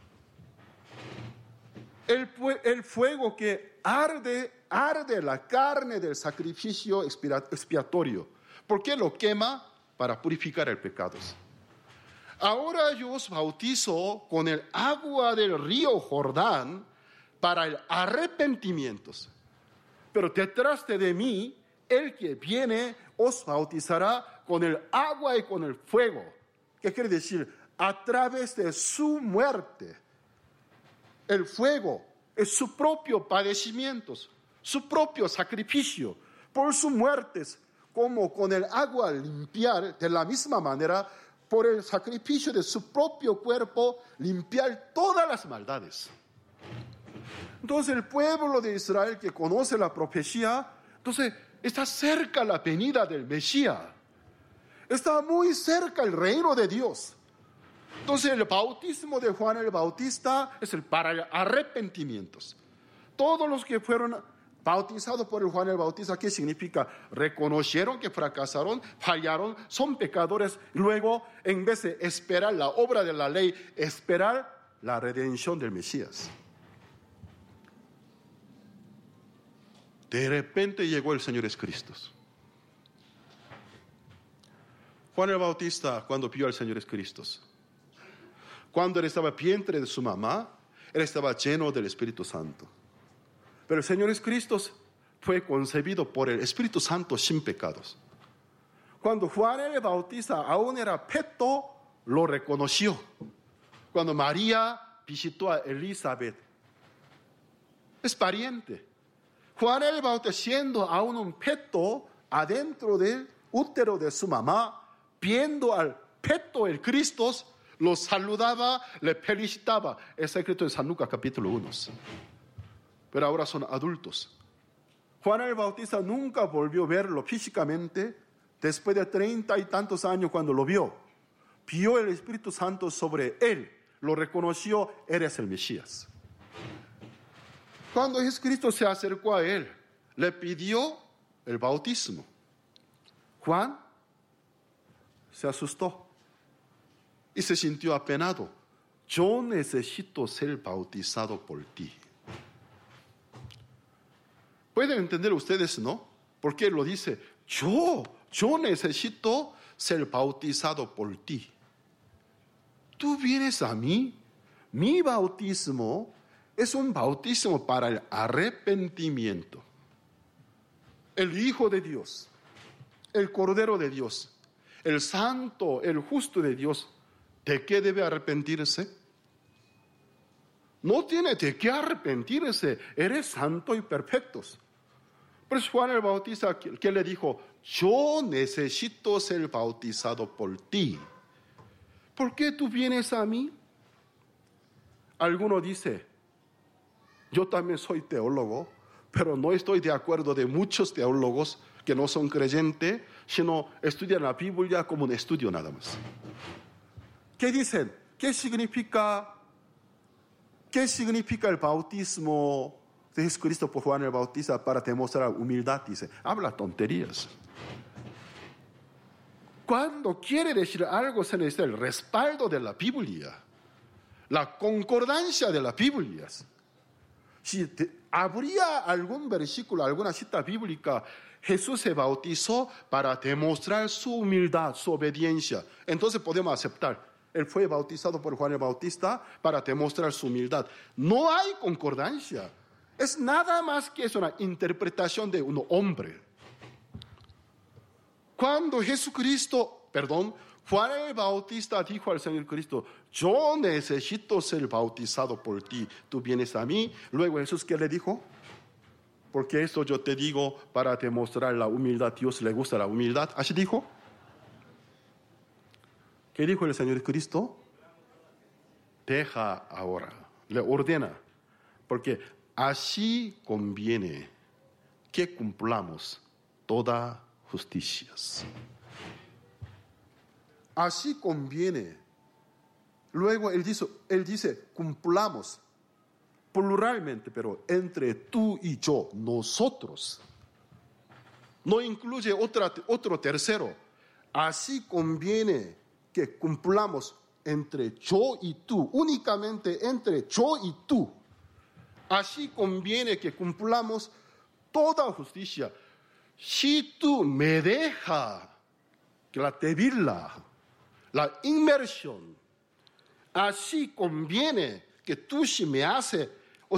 El fuego que arde la carne del sacrificio expiatorio. ¿Por qué lo quema? Para purificar el pecado. ahora yo os bautizo con el agua del río Jordán para el arrepentimiento. Pero detrás de mí, el que viene os bautizará con el agua y con el fuego. ¿Qué quiere decir? A través de su muerte. El fuego es su propio padecimiento, su propio sacrificio. Por sus muertes, como con el agua limpiar, de la misma manera, por el sacrificio de su propio cuerpo, limpiar todas las maldades. Entonces el pueblo de Israel que conoce la profecía, entonces está cerca la venida del Mesías. Está muy cerca el reino de Dios. Entonces el bautismo de Juan el Bautista es para arrepentimientos. Todos los que fueron bautizados por el Juan el Bautista, ¿qué significa? Reconocieron que fracasaron, fallaron, son pecadores. Luego, en vez de esperar la obra de la ley, esperar la redención del Mesías. De repente llegó el Señor Jesucristo. Juan el Bautista, cuando vio al Señor Jesucristo, cuando él estaba en el vientre de su mamá, él estaba lleno del Espíritu Santo. Pero el Señor Jesucristo fue concebido por el Espíritu Santo sin pecados. Cuando Juan el Bautista aún era feto, lo reconoció. Cuando María visitó a Elizabeth, es pariente. Juan el Bautista, siendo aún un feto adentro del útero de su mamá, viendo al feto, el Cristo, lo saludaba, le felicitaba. Es escrito en San Lucas capítulo 1. Pero ahora son adultos. Juan el Bautista nunca volvió a verlo físicamente después de 30 y tantos años cuando lo vio. Vio el Espíritu Santo sobre él, lo reconoció, eres el Mesías. Cuando Jesucristo se acercó a él, le pidió el bautismo. Juan se asustó y se sintió apenado. Yo necesito ser bautizado por ti. ¿Pueden entender ustedes, no? ¿Por qué lo dice? Yo necesito ser bautizado por ti. Tú vienes a mí. Mi bautismo es un bautismo para el arrepentimiento. El Hijo de Dios, el Cordero de Dios, el Santo, el Justo de Dios, ¿de qué debe arrepentirse? No tiene de qué arrepentirse, eres santo y perfecto. Pero Juan el Bautista, ¿qué le dijo? Yo necesito ser bautizado por ti. ¿Por qué tú vienes a mí? Alguno dice, yo también soy teólogo, pero no estoy de acuerdo de muchos teólogos que no son creyentes, sino estudian la Biblia como un estudio nada más. ¿Qué dicen? ¿Qué significa el bautismo de Jesucristo por Juan el Bautista para demostrar humildad? Dice, habla tonterías. Cuando quiere decir algo se necesita el respaldo de la Biblia, la concordancia de las Biblias. Si habría algún versículo, alguna cita bíblica, Jesús se bautizó para demostrar su humildad, su obediencia, entonces podemos aceptar. Él fue bautizado por Juan el Bautista para demostrar su humildad. No hay concordancia. Es nada más que es una interpretación de un hombre. Cuando Juan el Bautista dijo al Señor Cristo, yo necesito ser bautizado por ti, tú vienes a mí. Luego Jesús, ¿qué le dijo? Porque esto yo te digo para demostrar la humildad. Dios le gusta la humildad. ¿Así dijo? ¿Qué dijo el Señor Cristo? Deja ahora, le ordena, porque así conviene que cumplamos toda justicia. Así conviene. Luego él dice, cumplamos, pluralmente, pero entre tú y yo, nosotros. No incluye otro tercero. Así conviene que cumplamos entre yo y tú, únicamente entre yo y tú. Así conviene que cumplamos toda justicia. Si tú me dejas que la la inmersión. Así conviene que tú si me hace,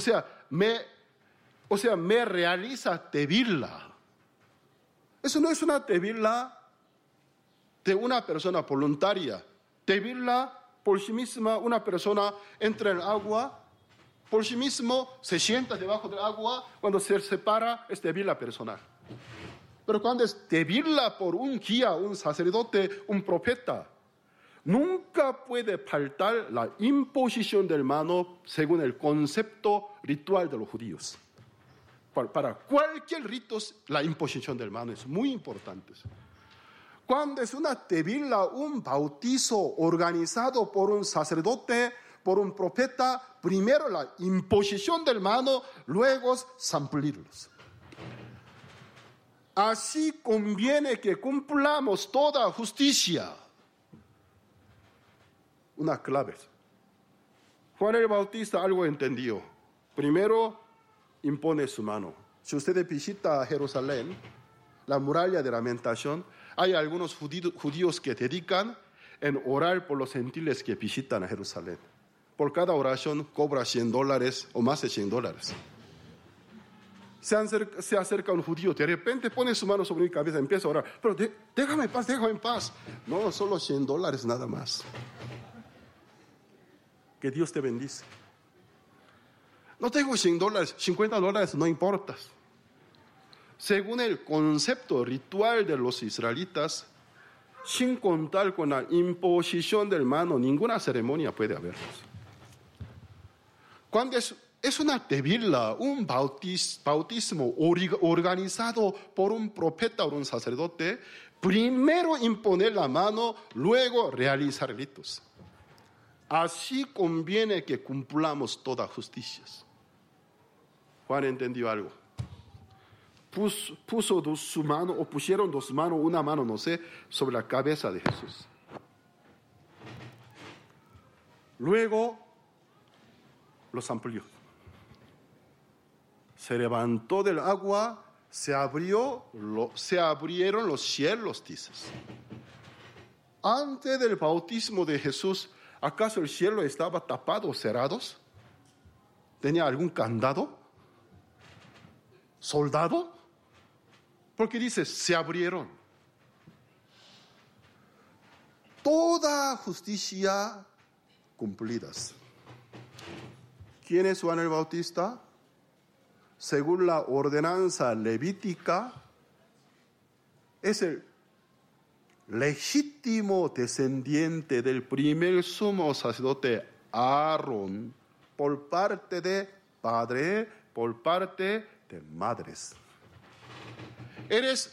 me realiza tevilá. Eso no es una tevilá de una persona voluntaria. Tevilá por sí misma, una persona entra en el agua, por sí mismo se sienta debajo del agua, cuando se separa es tevilá personal. Pero cuando es tevilá por un guía, un sacerdote, un profeta, nunca puede faltar la imposición de mano según el concepto ritual de los judíos. Para cualquier rito, la imposición de mano es muy importante. Cuando es una tevilá, un bautizo organizado por un sacerdote, por un profeta, primero la imposición de mano, luego zamplirlos. Así conviene que cumplamos toda justicia. Una clave. Juan el Bautista algo entendió. Primero, impone su mano. Si usted visita Jerusalén, la muralla de Lamentación, hay algunos judíos que dedican en orar por los gentiles que visitan a Jerusalén. Por cada oración cobra $100 o más de $100. Se acerca un judío, de repente pone su mano sobre mi cabeza y empieza a orar. Pero déjame en paz. No, solo $100 nada más. Que Dios te bendice. No tengo $100, $50 no importa. Según el concepto ritual de los israelitas, sin contar con la imposición del mano, ninguna ceremonia puede haber. Cuando es una tevilá, un bautismo organizado por un profeta o un sacerdote, primero imponer la mano, luego realizar ritos. Así conviene que cumplamos toda justicia. Juan entendió algo. Puso su mano, o pusieron dos manos, una mano, no sé, sobre la cabeza de Jesús. Luego los amplió. Se levantó del agua, se abrieron los cielos, dices. Antes del bautismo de Jesús, ¿acaso el cielo estaba tapado o cerrado? ¿Tenía algún candado? ¿Soldado? Porque dice, se abrieron. Toda justicia cumplidas. ¿Quién es Juan el Bautista? Según la ordenanza levítica, es el legítimo descendiente del primer sumo sacerdote Aarón, por parte de padre, por parte de madres. Eres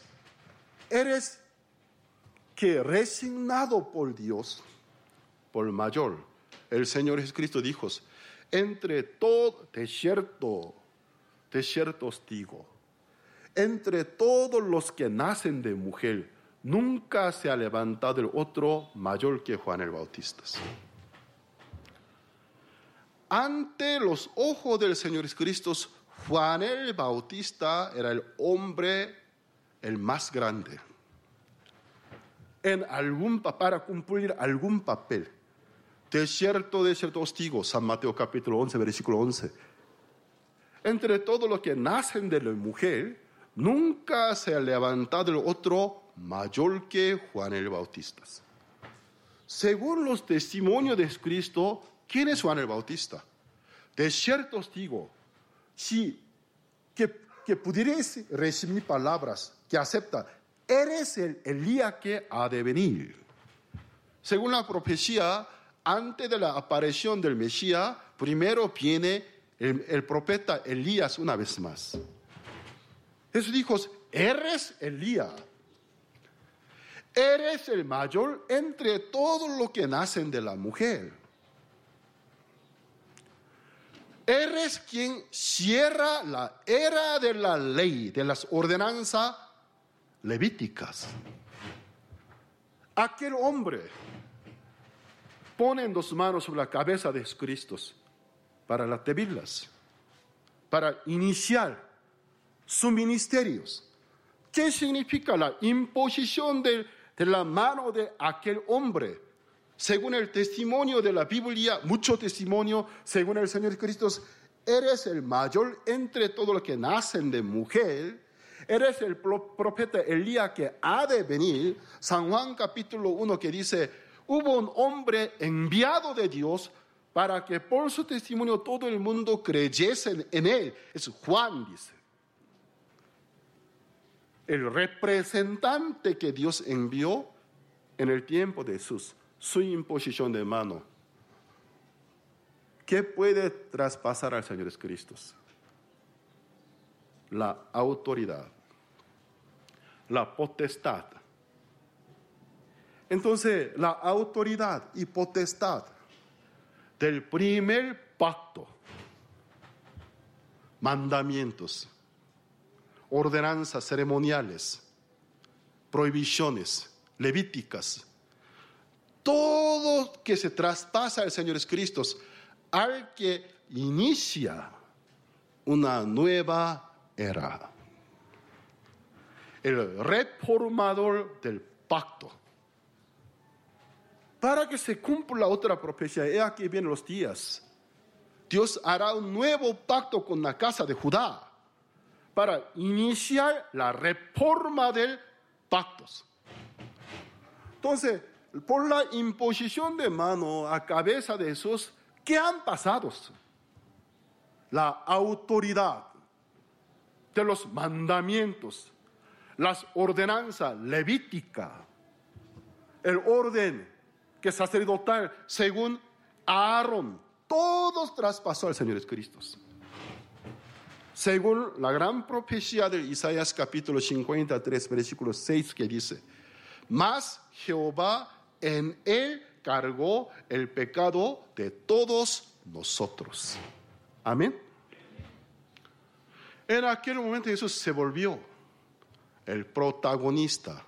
que resignado por Dios, por mayor. El Señor Jesucristo dijo, entre todo, de cierto os digo, entre todos los que nacen de mujer, nunca se ha levantado el otro mayor que Juan el Bautista. Ante los ojos del Señor Jesucristo, Juan el Bautista era el hombre el más grande. Para cumplir algún papel. De cierto os digo, San Mateo capítulo 11, versículo 11. Entre todos los que nacen de la mujer, nunca se ha levantado el otro mayor que Juan el Bautista. Según los testimonios de Cristo, ¿quién es Juan el Bautista? De cierto os digo, que pudierais recibir palabras que acepta, eres el Elías que ha de venir. Según la profecía, antes de la aparición del Mesías, primero viene el profeta Elías una vez más. Jesús dijo, eres Elías. Eres el mayor entre todos los que nacen de la mujer. Eres quien cierra la era de la ley, de las ordenanzas levíticas. Aquel hombre pone dos manos sobre la cabeza de Cristo para las tevilas, para iniciar sus ministerios. ¿Qué significa la imposición de la mano de aquel hombre? según el testimonio de la Biblia, mucho testimonio, según el Señor Cristo, eres el mayor entre todos los que nacen de mujer, eres el profeta Elías que ha de venir. San Juan capítulo 1 que dice, hubo un hombre enviado de Dios para que por su testimonio todo el mundo creyese en él. Es Juan, dice. El representante que Dios envió en el tiempo de Jesús, su imposición de mano. ¿Qué puede traspasar al Señor Cristo? La autoridad, la potestad. Entonces, la autoridad y potestad del primer pacto, mandamientos, ordenanzas ceremoniales, prohibiciones levíticas, todo que se traspasa al Señor Cristo, al que inicia una nueva era. El reformador del pacto. Para que se cumpla la otra profecía, he aquí vienen los días. Dios hará un nuevo pacto con la casa de Judá para iniciar la reforma del pactos. Entonces, por la imposición de mano a cabeza de Jesús, ¿qué han pasado? La autoridad de los mandamientos, las ordenanzas levíticas, el orden que sacerdotal según Aarón, todos traspasó al Señor Cristo. Según la gran profecía de Isaías capítulo 53, versículo 6 que dice, mas Jehová en él cargó el pecado de todos nosotros. Amén. En aquel momento Jesús se volvió el protagonista,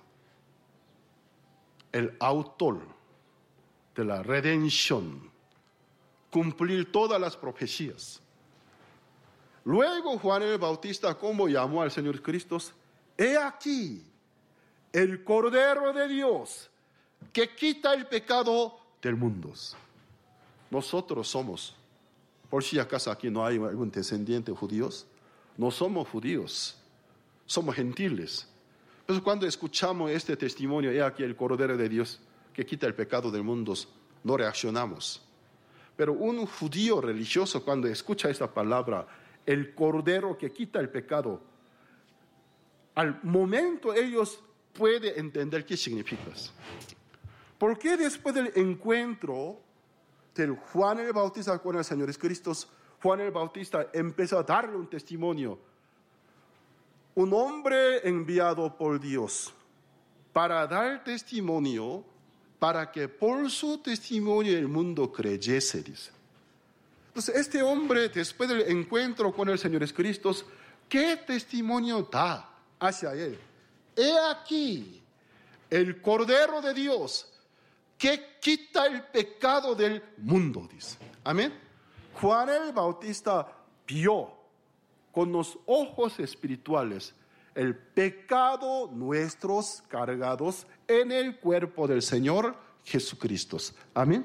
el autor de la redención, cumplir todas las profecías. Luego Juan el Bautista, ¿cómo llamó al Señor Cristo? He aquí el Cordero de Dios que quita el pecado del mundo. Nosotros somos, por si acaso aquí no hay algún descendiente judíos, no somos judíos, somos gentiles. Pero cuando escuchamos este testimonio, he aquí el Cordero de Dios que quita el pecado del mundo, no reaccionamos. Pero un judío religioso cuando escucha esta palabra, el Cordero que quita el pecado, al momento ellos pueden entender qué significa. ¿Por qué después del encuentro del Juan el Bautista con el Señor Cristo, Juan el Bautista empezó a darle un testimonio? Un hombre enviado por Dios para dar testimonio, para que por su testimonio el mundo creyese, dice. Entonces, este hombre, después del encuentro con el Señor Cristo, ¿qué testimonio da hacia él? He aquí el Cordero de Dios que quita el pecado del mundo, dice. Amén. Juan el Bautista vio con los ojos espirituales el pecado nuestros cargados en el cuerpo del Señor Jesucristo. Amén.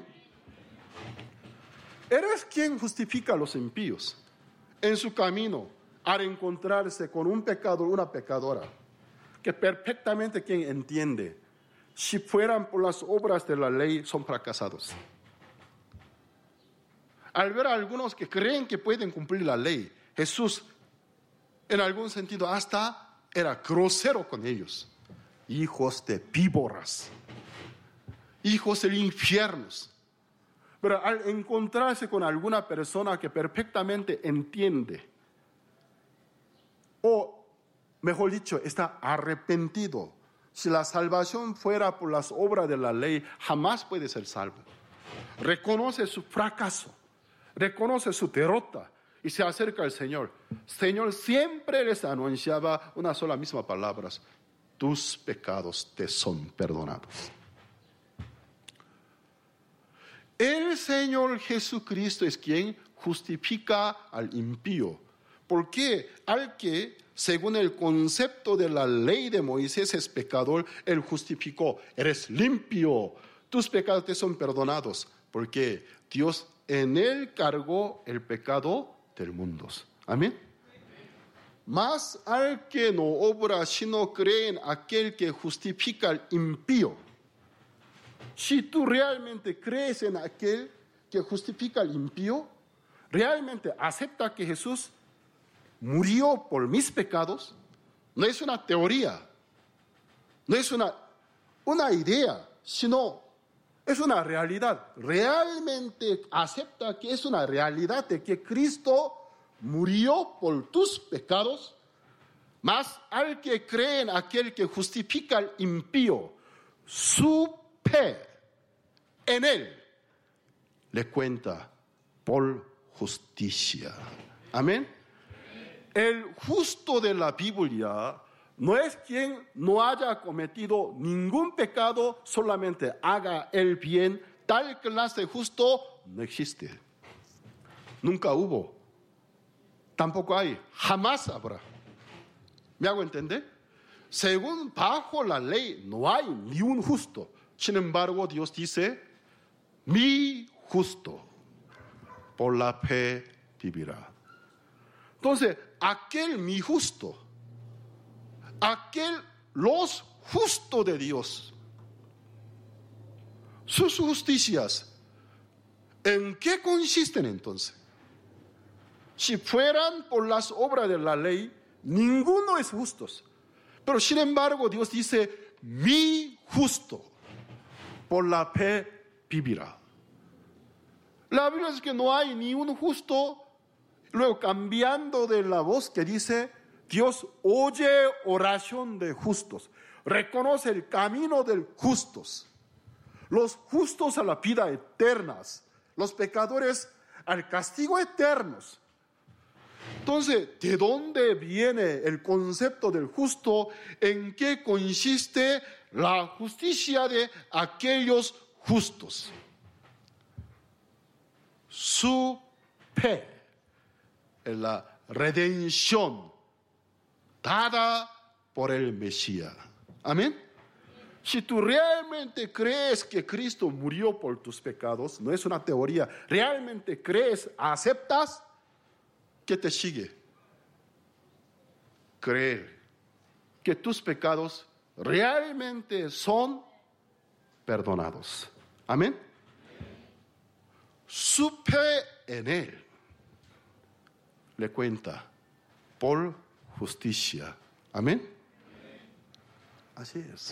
Eres quien justifica a los impíos en su camino al encontrarse con un pecador, una pecadora, que perfectamente quien entiende, si fueran por las obras de la ley, son fracasados. Al ver a algunos que creen que pueden cumplir la ley, Jesús, en algún sentido, hasta era grosero con ellos. Hijos de víboras, hijos del infierno. Pero al encontrarse con alguna persona que perfectamente entiende, o mejor dicho, está arrepentido, si la salvación fuera por las obras de la ley, jamás puede ser salvo. Reconoce su fracaso, reconoce su derrota y se acerca al Señor. Señor siempre les anunciaba una sola misma palabra: tus pecados te son perdonados. El Señor Jesucristo es quien justifica al impío. ¿Por qué? Al que, según el concepto de la ley de Moisés, es pecador, él justificó. Eres limpio, tus pecados te son perdonados, porque Dios en Él cargó el pecado del mundo. Amén. Mas al que no obra, sino cree en aquel que justifica al impío. Si tú realmente crees en aquel que justifica al impío, realmente acepta que Jesús murió por mis pecados, no es una teoría, no es una idea, sino es una realidad. Realmente acepta que es una realidad de que Cristo murió por tus pecados, mas al que cree en aquel que justifica al impío, su fe en él le cuenta por justicia. Amén. El justo de la Biblia no es quien no haya cometido ningún pecado, solamente haga el bien. Tal clase de justo no existe. Nunca hubo. Tampoco hay. Jamás habrá. ¿Me hago entender? Según bajo la ley no hay ni un justo. Sin embargo, Dios dice, mi justo por la fe vivirá. Entonces, aquel mi justo, los justos de Dios, sus justicias, ¿en qué consisten entonces? Si fueran por las obras de la ley, ninguno es justo. Pero sin embargo, Dios dice, mi justo por la fe vivirá. La Biblia dice que no hay ni un justo. Luego, cambiando de la voz que dice, Dios oye oración de justos, reconoce el camino de justos, los justos a la vida eterna, los pecadores al castigo eterno. Entonces, ¿de dónde viene el concepto del justo? ¿En qué consiste la justicia de aquellos justos? Su fe en la redención dada por el Mesías. Amén. Si tú realmente crees que Cristo murió por tus pecados, no es una teoría, realmente crees, aceptas, ¿qué te sigue? Creer que tus pecados realmente son perdonados. Amén. Su fe en Él le cuenta por justicia. Amén. Así es.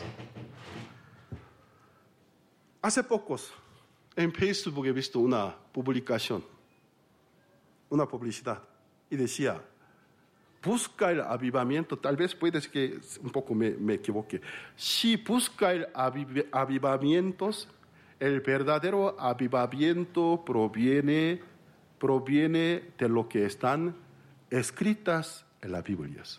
Hace pocos en Facebook he visto una publicación, una publicidad, y decía, busca el avivamiento. Tal vez puede ser que un poco me equivoque. Si busca el avivamiento, el verdadero avivamiento proviene de lo que están escritas en las Biblias.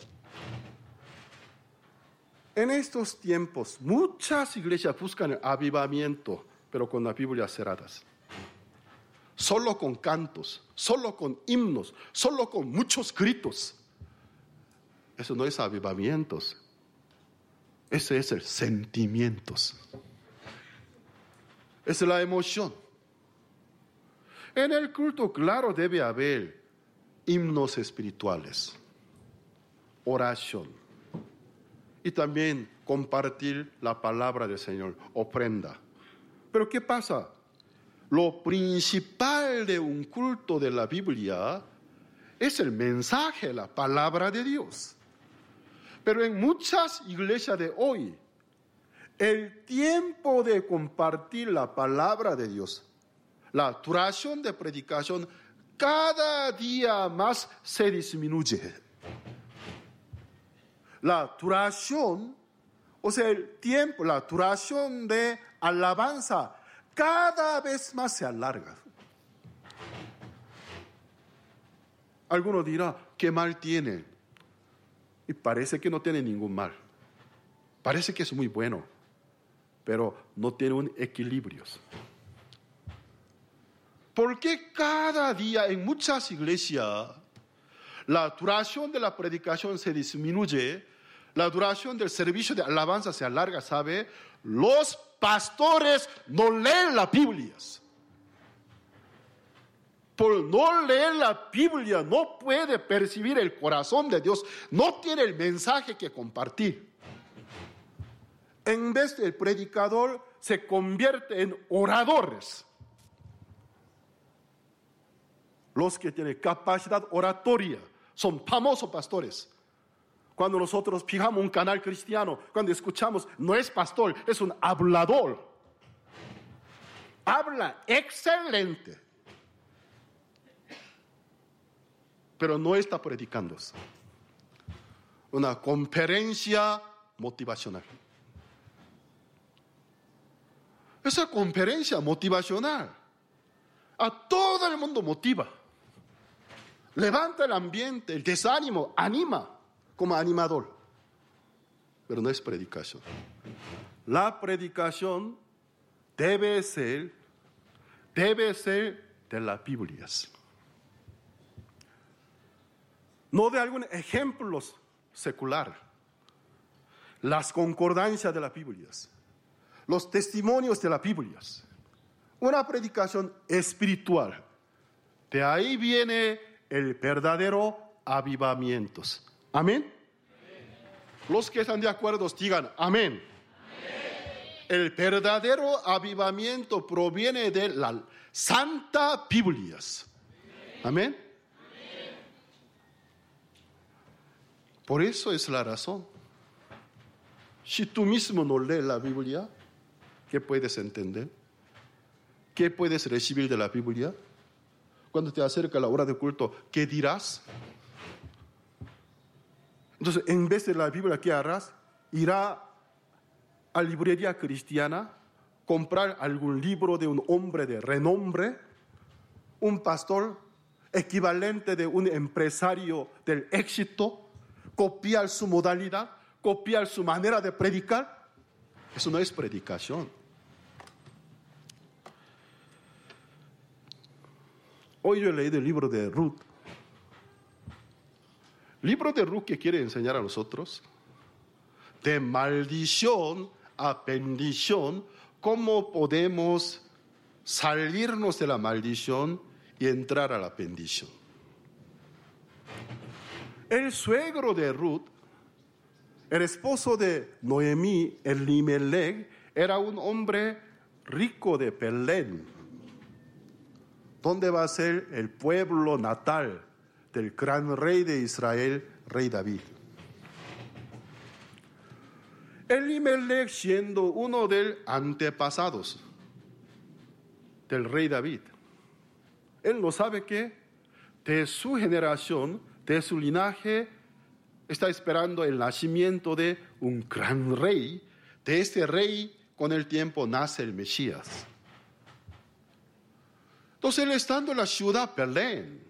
En estos tiempos, muchas iglesias buscan el avivamiento, pero con las Biblias cerradas. Solo con cantos, solo con himnos, solo con muchos gritos. Eso no es avivamientos. Ese es el sentimientos. Es la emoción. En el culto, claro, debe haber himnos espirituales, oración y también compartir la palabra del Señor, ofrenda. Pero ¿qué pasa? Lo principal de un culto de la Biblia es el mensaje, la palabra de Dios. Pero en muchas iglesias de hoy, el tiempo de compartir la palabra de Dios, la duración de predicación, cada día más se disminuye. La duración, o sea, el tiempo, la duración de alabanza, cada vez más se alarga. Alguno dirá, ¿qué mal tiene? Y parece que no tiene ningún mal. Parece que es muy bueno, pero no tiene un equilibrio. ¿Por qué cada día en muchas iglesias la duración de la predicación se disminuye, la duración del servicio de alabanza se alarga? ¿Sabe? Los pastores no leen las Biblias. Por no leer la Biblia no puede percibir el corazón de Dios, no tiene el mensaje que compartir. En vez del predicador se convierte en oradores. Los que tienen capacidad oratoria son famosos pastores. Cuando nosotros fijamos un canal cristiano, cuando escuchamos, no es pastor, es un hablador. Habla excelente, pero no está predicando. Una conferencia motivacional. Esa conferencia motivacional a todo el mundo motiva. Levanta el ambiente, el desánimo, anima como animador. Pero no es predicación. La predicación debe ser de las Biblias. No de algún ejemplo secular. Las concordancias de las Biblias. Los testimonios de las Biblias. Una predicación espiritual. De ahí viene el verdadero avivamiento. ¿Amén? Los que están de acuerdo digan amén. El verdadero avivamiento proviene de la Santa Biblia. Amén. Por eso es la razón. Si tú mismo no lees la Biblia, ¿qué puedes entender? ¿Qué puedes recibir de la Biblia? Cuando te acerca la hora de culto, ¿qué dirás? Entonces, en vez de la Biblia, ¿qué harás? Irá a la librería cristiana, comprar algún libro de un hombre de renombre, un pastor equivalente de un empresario del éxito, copiar su modalidad, copiar su manera de predicar. Eso no es predicación. Hoy yo he leído el libro de Ruth. Libro de Ruth que quiere enseñar a nosotros de maldición a bendición, cómo podemos salirnos de la maldición y entrar a la bendición. El suegro de Ruth, el esposo de Noemí, Elimelech, era un hombre rico de Belén. ¿Dónde va a ser el pueblo natal del gran rey de Israel, rey David? Elimelech, siendo uno de los antepasados del rey David, él no sabe que de su generación, de su linaje, está esperando el nacimiento de un gran rey. De este rey, con el tiempo, nace el Mesías. Entonces, él estando en la ciudad Belén,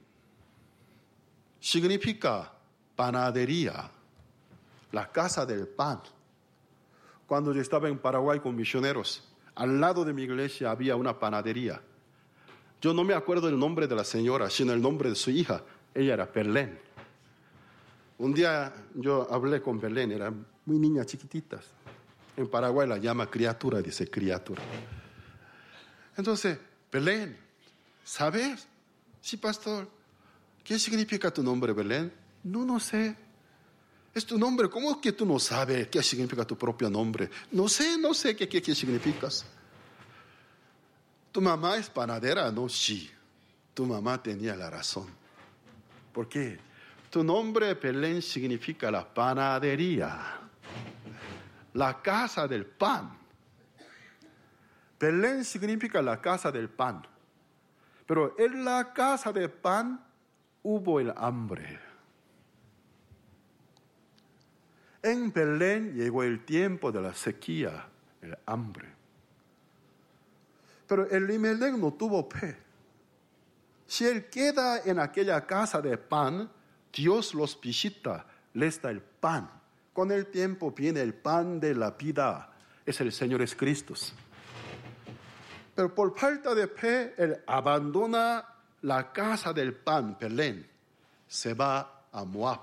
significa panadería, la casa del pan. Cuando yo estaba en Paraguay con misioneros, al lado de mi iglesia había una panadería. Yo no me acuerdo del nombre de la señora, sino el nombre de su hija. Ella era Belén. Un día yo hablé con Belén, era muy niña chiquititas. En Paraguay la llama criatura, dice criatura. Entonces, Belén, ¿sabes? Sí, pastor. ¿Qué significa tu nombre, Belén? No sé. Es tu nombre. ¿Cómo es que tú no sabes qué significa tu propio nombre? No sé qué significas. ¿Tu mamá es panadera? No, sí. Tu mamá tenía la razón. ¿Por qué? Tu nombre, Belén, significa la panadería. La casa del pan. Belén significa la casa del pan. Pero en la casa del pan hubo el hambre. En Belén llegó el tiempo de la sequía, el hambre. Pero Elimelech no tuvo fe. Si él queda en aquella casa de pan, Dios los visita, les da el pan. Con el tiempo viene el pan de la vida, es el Señor Jesucristo. Pero por falta de fe, él abandona la casa del pan, Belén, se va a Moab.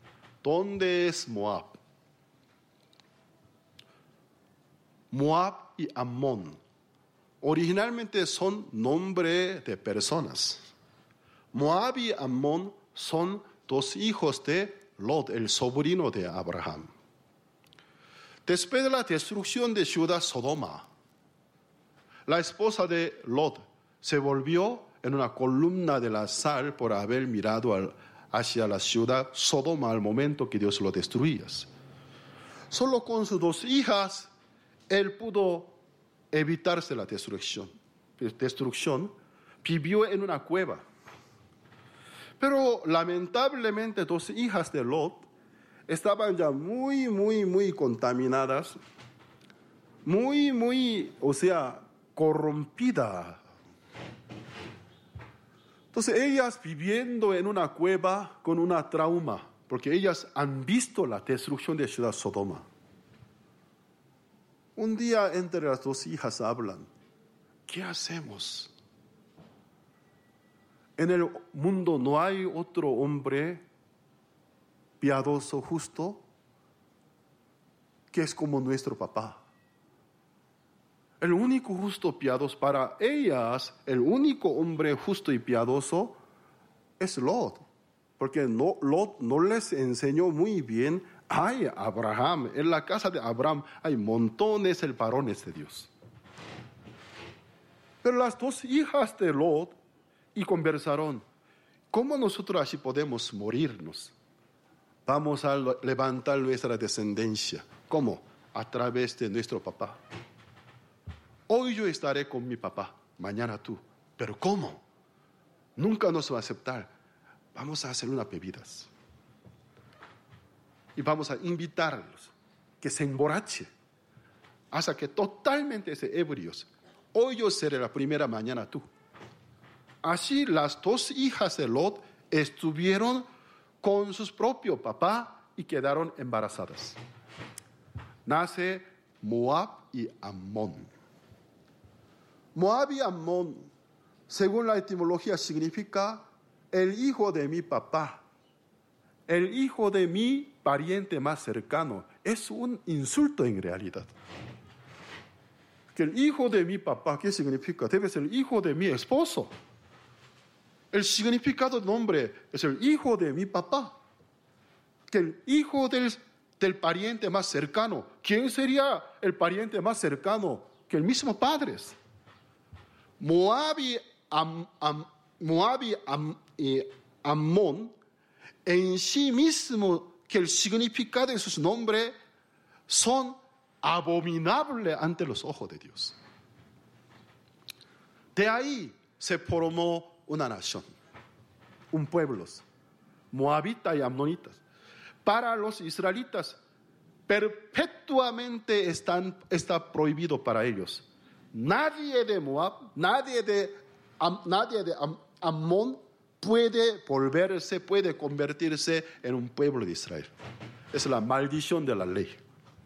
¿Dónde es Moab? Moab y Ammón. Originalmente son nombres de personas. Moab y Ammón son dos hijos de Lot, el sobrino de Abraham. Después de la destrucción de ciudad Sodoma, la esposa de Lot se volvió en una columna de la sal por haber mirado hacia la ciudad Sodoma al momento que Dios lo destruía. Solo con sus dos hijas él pudo evitarse la destrucción. Vivió en una cueva. Pero lamentablemente dos hijas de Lot estaban ya muy contaminadas, corrompidas. Entonces ellas viviendo en una cueva con una trauma, porque ellas han visto la destrucción de ciudad Sodoma. Un día entre las dos hijas hablan, ¿qué hacemos? En el mundo no hay otro hombre piadoso, justo, que es como nuestro papá. El único justo piadoso para ellas, el único hombre justo y piadoso es Lot. Porque Lot no les enseñó muy bien. Hay Abraham, en la casa de Abraham hay montones de varones de Dios. Pero las dos hijas de Lot y conversaron, ¿cómo nosotros así podemos morirnos? Vamos a levantar nuestra descendencia. ¿Cómo? A través de nuestro papá. Hoy yo estaré con mi papá, mañana tú. ¿Pero cómo? Nunca nos va a aceptar. Vamos a hacer unas bebidas. Y vamos a invitarlos que se emborrachen hasta que totalmente se ebrios. Hoy yo seré la primera, mañana tú. Así las dos hijas de Lot estuvieron con sus propios papás y quedaron embarazadas. Nace Moab y Ammón. Moab y Ammón, según la etimología, significa el hijo de mi papá, el hijo de mi pariente más cercano. Es un insulto en realidad. Que el hijo de mi papá, ¿qué significa? Debe ser el hijo de mi esposo. El significado del nombre es el hijo de mi papá. Que el hijo del pariente más cercano. ¿Quién sería el pariente más cercano que el mismo padre? Moab y Ammón, en sí mismo, que el significado de sus nombres son abominables ante los ojos de Dios. De ahí se formó una nación, un pueblo, moabitas y amonitas. Para los israelitas, perpetuamente está prohibido para ellos. Nadie de Moab, nadie de Ammón puede convertirse en un pueblo de Israel. Es la maldición de la ley.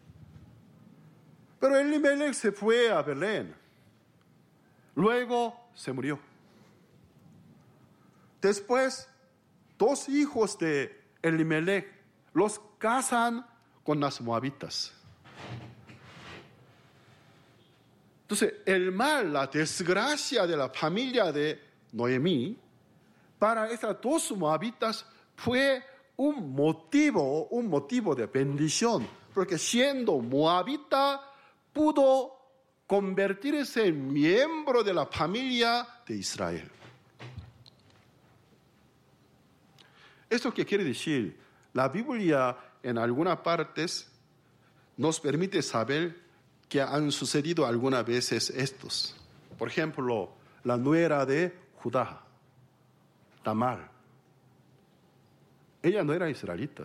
Pero Elimelech se fue a Belén. Luego se murió. Después, dos hijos de Elimelech los casan con las moabitas. Entonces, el mal, la desgracia de la familia de Noemí, para estas dos moabitas fue un motivo de bendición, porque siendo moabita pudo convertirse en miembro de la familia de Israel. ¿Esto qué quiere decir? La Biblia en algunas partes nos permite saber que han sucedido algunas veces estos. Por ejemplo, la nuera de Judá, Tamar. Ella no era israelita.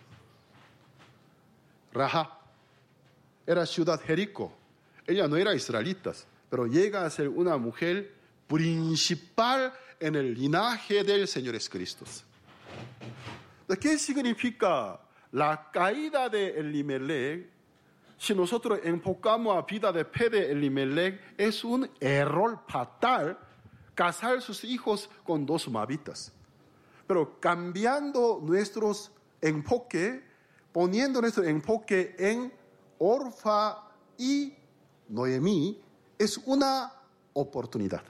Rahab era ciudad Jericó. Ella no era israelita, pero llega a ser una mujer principal en el linaje del Señor Jesucristo. ¿Qué significa la caída de Elimelech? Si nosotros enfocamos a vida de fe de Elimelech, es un error fatal casar sus hijos con dos moabitas. Pero cambiando nuestros enfoques, poniendo nuestro enfoque en Orfa y Noemí es una oportunidad.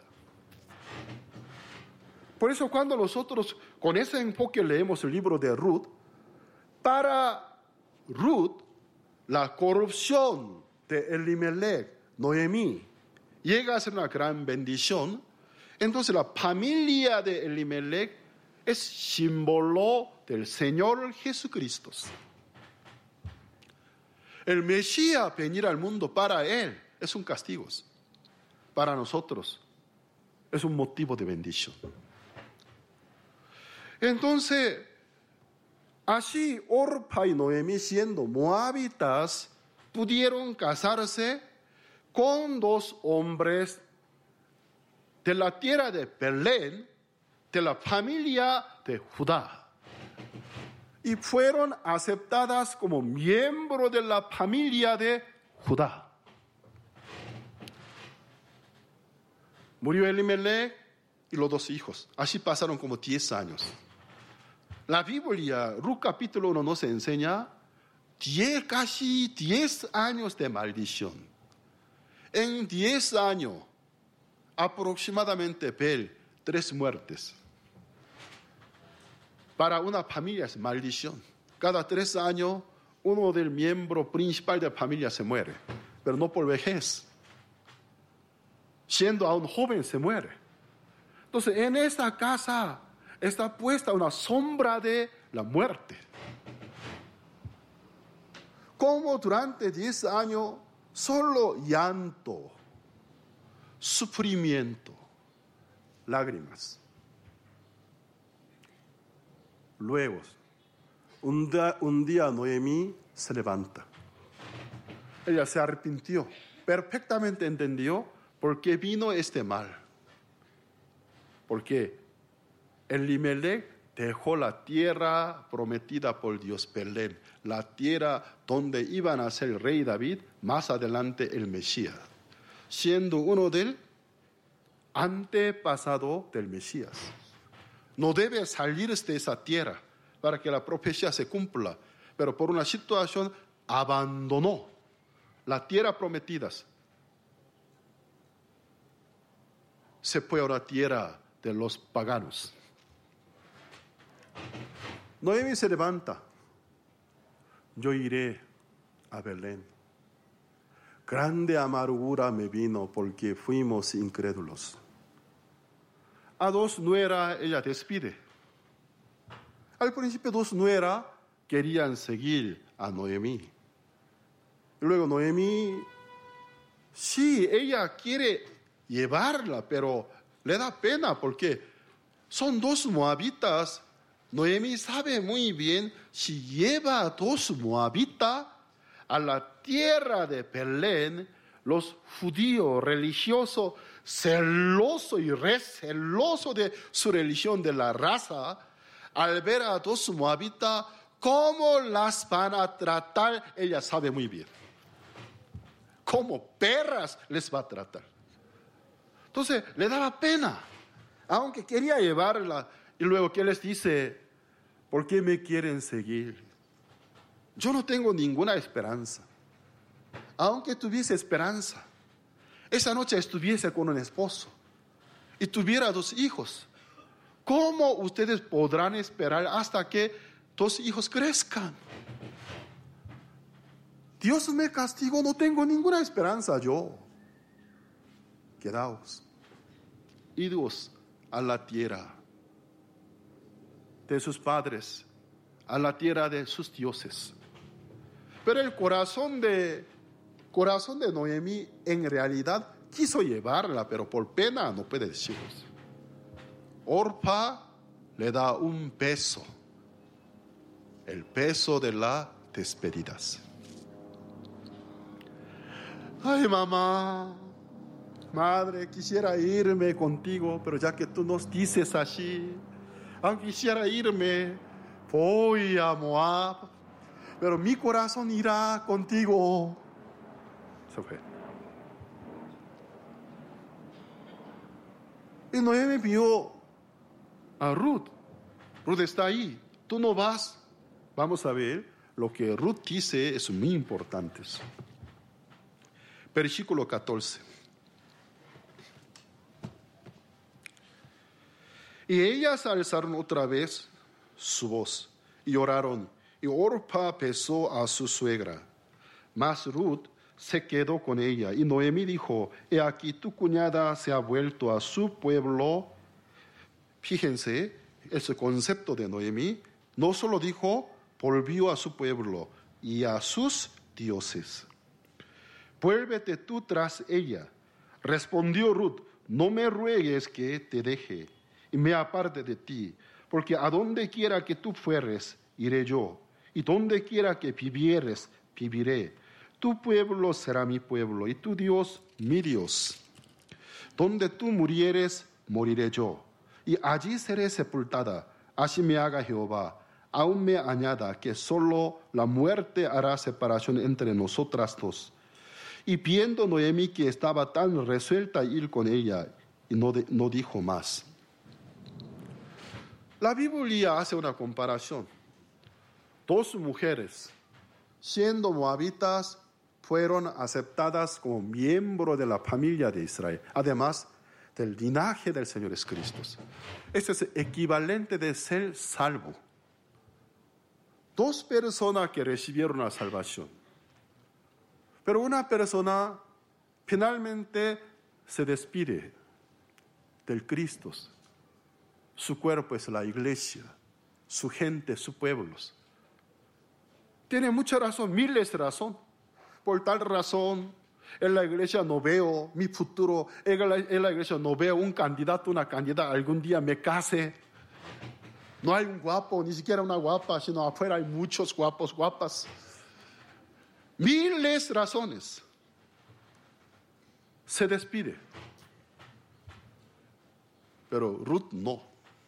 Por eso cuando nosotros con ese enfoque leemos el libro de Ruth, para Ruth, la corrupción de Elimelech, Noemí, llega a ser una gran bendición. Entonces la familia de Elimelech es símbolo del Señor Jesucristo. El Mesías venir al mundo para él es un castigo. Para nosotros es un motivo de bendición. Entonces, así Orpa y Noemí, siendo moabitas, pudieron casarse con dos hombres de la tierra de Belén, de la familia de Judá. Y fueron aceptadas como miembros de la familia de Judá. Murió Elimelech y los dos hijos. Así pasaron como 10 años. La Biblia, Ruth capítulo 1 nos enseña casi 10 años de maldición. En 10 años, aproximadamente 3 muertes. Para una familia es maldición. Cada 3 años, uno del miembro principal de la familia se muere, pero no por vejez. Siendo aún joven se muere. Entonces, en esta casa está puesta una sombra de la muerte. Como durante 10 años, solo llanto, sufrimiento, lágrimas. Luego, un día Noemí se levanta. Ella se arrepintió, perfectamente entendió por qué vino este mal. Porque Elimelech dejó la tierra prometida por Dios, Belén, la tierra donde iban a ser el rey David, más adelante el Mesías, siendo uno del antepasado del Mesías. No debe salir de esa tierra para que la profecía se cumpla, pero por una situación abandonó la tierra prometida. Se fue a la tierra de los paganos. Noemí se levanta. Yo iré a Belén. Grande amargura me vino porque fuimos incrédulos. A 2 nueras ella despide. Al principio 2 nueras querían seguir a Noemí. Luego Noemí, sí, ella quiere llevarla, pero le da pena porque son 2 moabitas. Noemí sabe muy bien, si lleva a 2 moabitas a la tierra de Belén, los judíos religiosos, celosos y recelosos de su religión, de la raza, al ver a 2 moabitas, ¿cómo las van a tratar? Ella sabe muy bien. Como perras les va a tratar. Entonces le daba pena, aunque quería llevarla. Y luego, ¿qué les dice? ¿Por qué me quieren seguir? Yo no tengo ninguna esperanza. Aunque tuviese esperanza, esa noche estuviese con un esposo y tuviera 2 hijos, ¿cómo ustedes podrán esperar hasta que 2 hijos crezcan? Dios me castigó, no tengo ninguna esperanza yo. Quedaos, idos a la tierra de sus padres, a la tierra de sus dioses. Pero el corazón de Noemí en realidad quiso llevarla, pero por pena no puede decirlo. Orpa le da un peso, el peso de las despedidas. Ay, mamá, madre, quisiera irme contigo, pero ya que tú nos dices así, aunque quisiera irme, voy a Moab, pero mi corazón irá contigo. Se fue. Y Noemí vio a Ruth. Ruth está ahí. Tú no vas. Vamos a ver, lo que Ruth dice es muy importante. Versículo 14. Y ellas alzaron otra vez su voz y oraron, y Orpa besó a su suegra. Mas Ruth se quedó con ella, y Noemí dijo: he aquí tu cuñada se ha vuelto a su pueblo. Fíjense, ese concepto de Noemí, no solo dijo, volvió a su pueblo y a sus dioses. Vuélvete tú tras ella. Respondió Ruth: no me ruegues que te deje y me aparte de ti, porque a donde quiera que tú fueres, iré yo, y donde quiera que vivieres, viviré. Tu pueblo será mi pueblo, y tu Dios, mi Dios. Donde tú murieres, moriré yo, y allí seré sepultada. Así me haga Jehová. Aún me añada que solo la muerte hará separación entre nosotras dos. Y viendo Noemí que estaba tan resuelta a ir con ella, y no dijo más. La Biblia hace una comparación. Dos mujeres, siendo moabitas, fueron aceptadas como miembros de la familia de Israel, además del linaje del Señor Jesucristo. Este es el equivalente de ser salvo. Dos personas que recibieron la salvación. Pero una persona finalmente se despide del Cristo. Su cuerpo es la iglesia, su gente, sus pueblos. Tiene mucha razón, miles de razón. Por tal razón, en la iglesia no veo mi futuro, en la iglesia no veo un candidato, una candidata, algún día me case. No hay un guapo, ni siquiera una guapa, sino afuera hay muchos guapos, guapas. Miles de razones. Se despide. Pero Ruth no.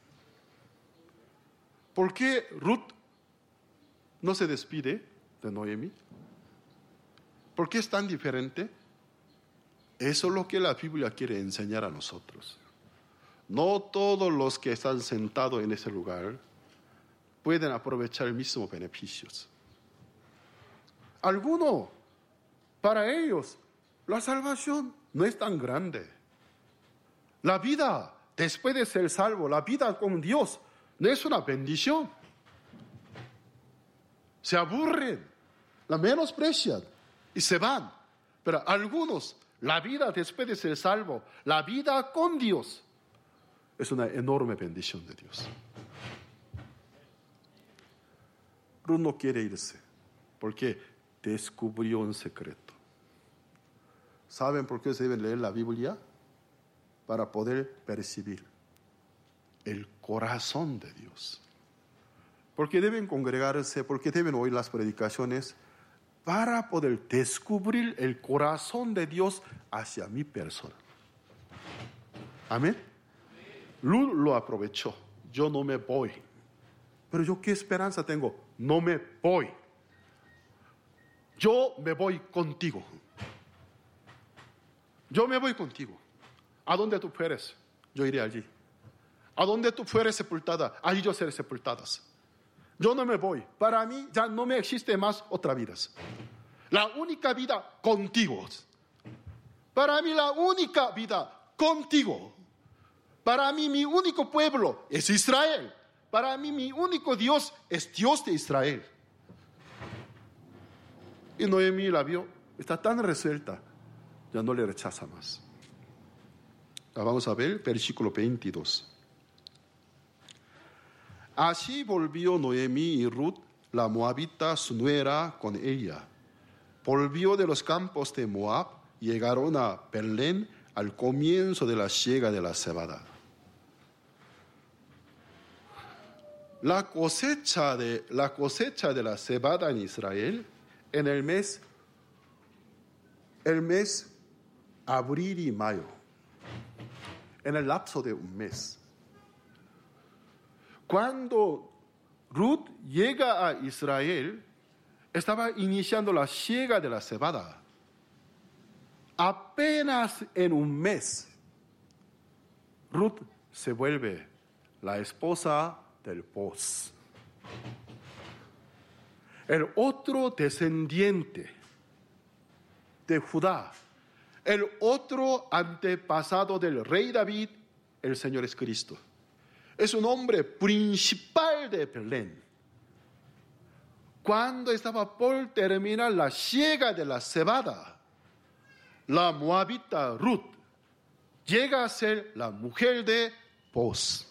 ¿Por qué Ruth no se despide de Noemí? ¿Por qué es tan diferente? Eso es lo que la Biblia quiere enseñar a nosotros. No todos los que están sentados en ese lugar pueden aprovechar el mismo beneficios. Algunos, para ellos, la salvación no es tan grande. La vida después de ser salvo, la vida con Dios, no es una bendición. Se aburren, la menosprecian y se van. Pero algunos, la vida después de ser salvo, la vida con Dios, es una enorme bendición de Dios. Ruth no quiere irse porque descubrió un secreto. ¿Saben por qué se deben leer la Biblia? Para poder percibir el corazón de Dios. Porque deben congregarse, porque deben oír las predicaciones, para poder descubrir el corazón de Dios hacia mi persona. Amén. Ruth lo aprovechó. Yo no me voy. Pero yo qué esperanza tengo. No me voy. Yo me voy contigo. Yo me voy contigo. A donde tú fueres, yo iré allí. A donde tú fueres sepultada, allí yo seré sepultada. Yo no me voy. Para mí ya no me existe más otra vida. La única vida contigo. Para mí la única vida contigo. Para mí mi único pueblo es Israel. Para mí mi único Dios es Dios de Israel. Y Noemí la vio, está tan resuelta, ya no le rechaza más. La vamos a ver, versículo 22. Así volvió Noemí y Ruth, la moabita, su nuera, con ella. Volvió de los campos de Moab, llegaron a Belén al comienzo de la siega de la cebada. La cosecha de la cebada en Israel en el mes abril y mayo, en el lapso de un mes. Cuando Ruth llega a Israel, estaba iniciando la siega de la cebada. Apenas en un mes, Ruth se vuelve la esposa del Boaz. El otro descendiente de Judá, el otro antepasado del rey David, el Señor es Cristo. Es un hombre principal de Belén. Cuando estaba por terminar la siega de la cebada, la moabita Ruth llega a ser la mujer de Boaz.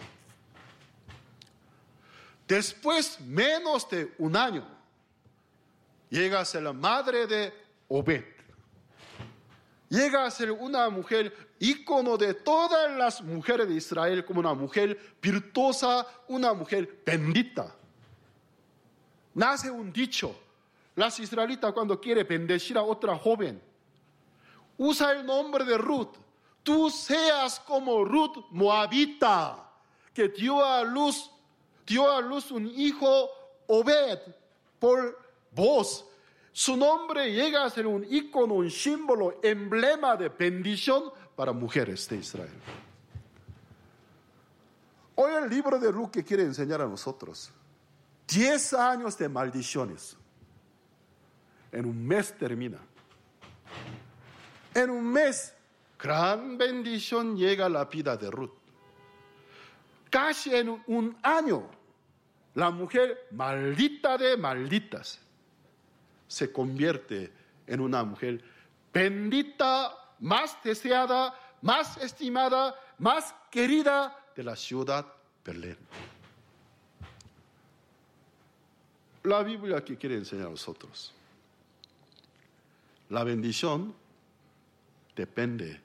Después, menos de un año, llega a ser la madre de Obed. Llega a ser una mujer ícono de todas las mujeres de Israel, como una mujer virtuosa, una mujer bendita. Nace un dicho: las israelitas cuando quieren bendecir a otra joven, usa el nombre de Ruth. Tú seas como Ruth moabita, que dio a luz un hijo Obed por Boaz. Su nombre llega a ser un ícono, un símbolo, emblema de bendición para mujeres de Israel. Hoy el libro de Ruth que quiere enseñar a nosotros: 10 años de maldiciones. En un mes termina. En un mes, gran bendición llega a la vida de Ruth. Casi en un año, la mujer maldita de malditas se convierte en una mujer bendita, más deseada, más estimada, más querida de la ciudad Belén. La Biblia que quiere enseñar a nosotros: la bendición depende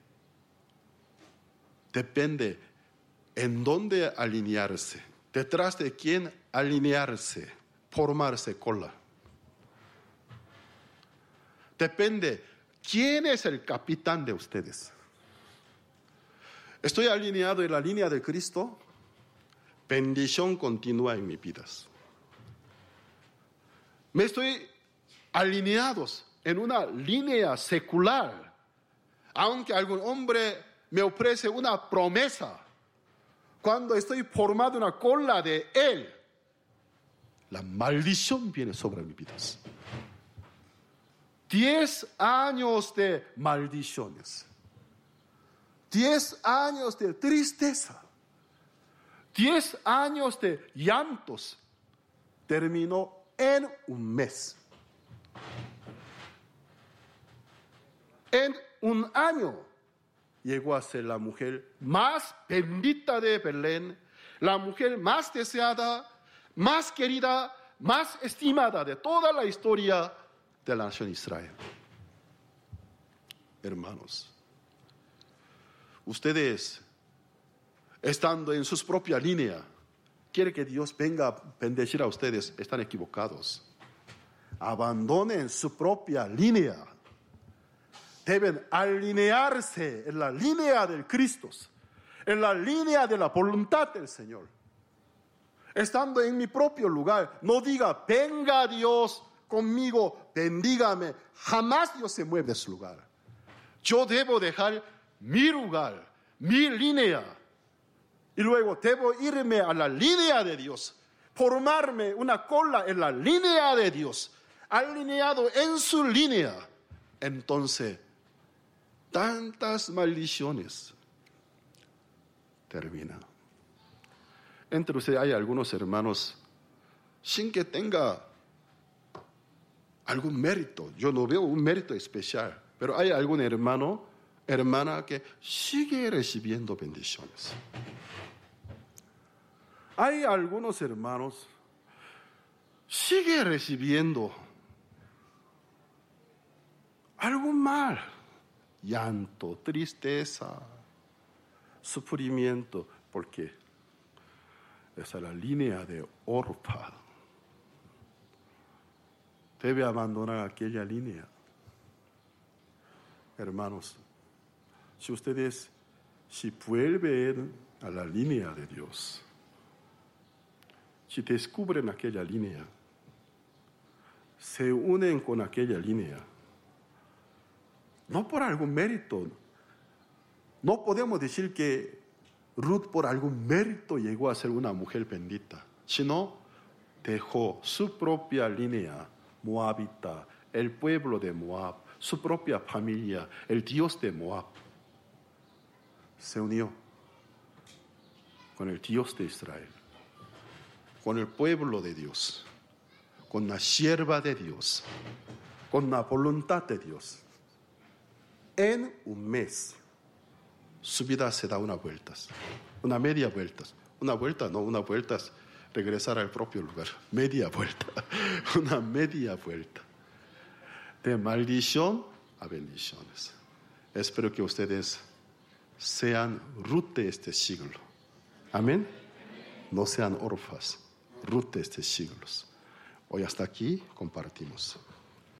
en dónde alinearse, detrás de quién alinearse, formarse cola. Depende quién es el capitán de ustedes. Estoy alineado en la línea de Cristo, bendición continúa en mis vidas. Me estoy alineados en una línea secular, aunque algún hombre me ofrece una promesa, cuando estoy formado en una cola de él, la maldición viene sobre mis vidas. 10 años de maldiciones, 10 años de tristeza, 10 años de llantos, terminó en un mes. En un año llegó a ser la mujer más bendita de Belén, la mujer más deseada, más querida, más estimada de toda la historia de la nación Israel. Hermanos, ustedes, estando en su propia línea, quieren que Dios venga a bendecir a ustedes, están equivocados. Abandonen su propia línea. Deben alinearse en la línea del Cristo, en la línea de la voluntad del Señor. Estando en mi propio lugar, no diga: venga Dios conmigo, bendígame. Jamás Dios se mueve de su lugar. Yo debo dejar mi lugar, mi línea, y luego debo irme a la línea de Dios, formarme una cola en la línea de Dios, alineado en su línea. Entonces, tantas maldiciones terminan. Entre ustedes hay algunos hermanos sin que tenga algún mérito. Yo no veo un mérito especial, pero hay algún hermano, hermana que sigue recibiendo bendiciones. Hay algunos hermanos sigue recibiendo algún mal, llanto, tristeza, sufrimiento. ¿Por qué? Esa es la línea de Orpa. Debe abandonar aquella línea. Hermanos, si vuelven a la línea de Dios, si descubren aquella línea, se unen con aquella línea, no por algún mérito, no podemos decir que Ruth por algún mérito llegó a ser una mujer bendita, sino dejó su propia línea moabita, el pueblo de Moab, su propia familia, el Dios de Moab, se unió con el Dios de Israel, con el pueblo de Dios, con la sierva de Dios, con la voluntad de Dios. En un mes, su vida se da una vuelta, una media vuelta. Una vuelta, no, una vuelta es regresar al propio lugar. Media vuelta, una media vuelta. De maldición a bendiciones. Espero que ustedes sean Ruth de este siglo. Amén. No sean Orfas, Ruth de este siglo. Hoy hasta aquí compartimos.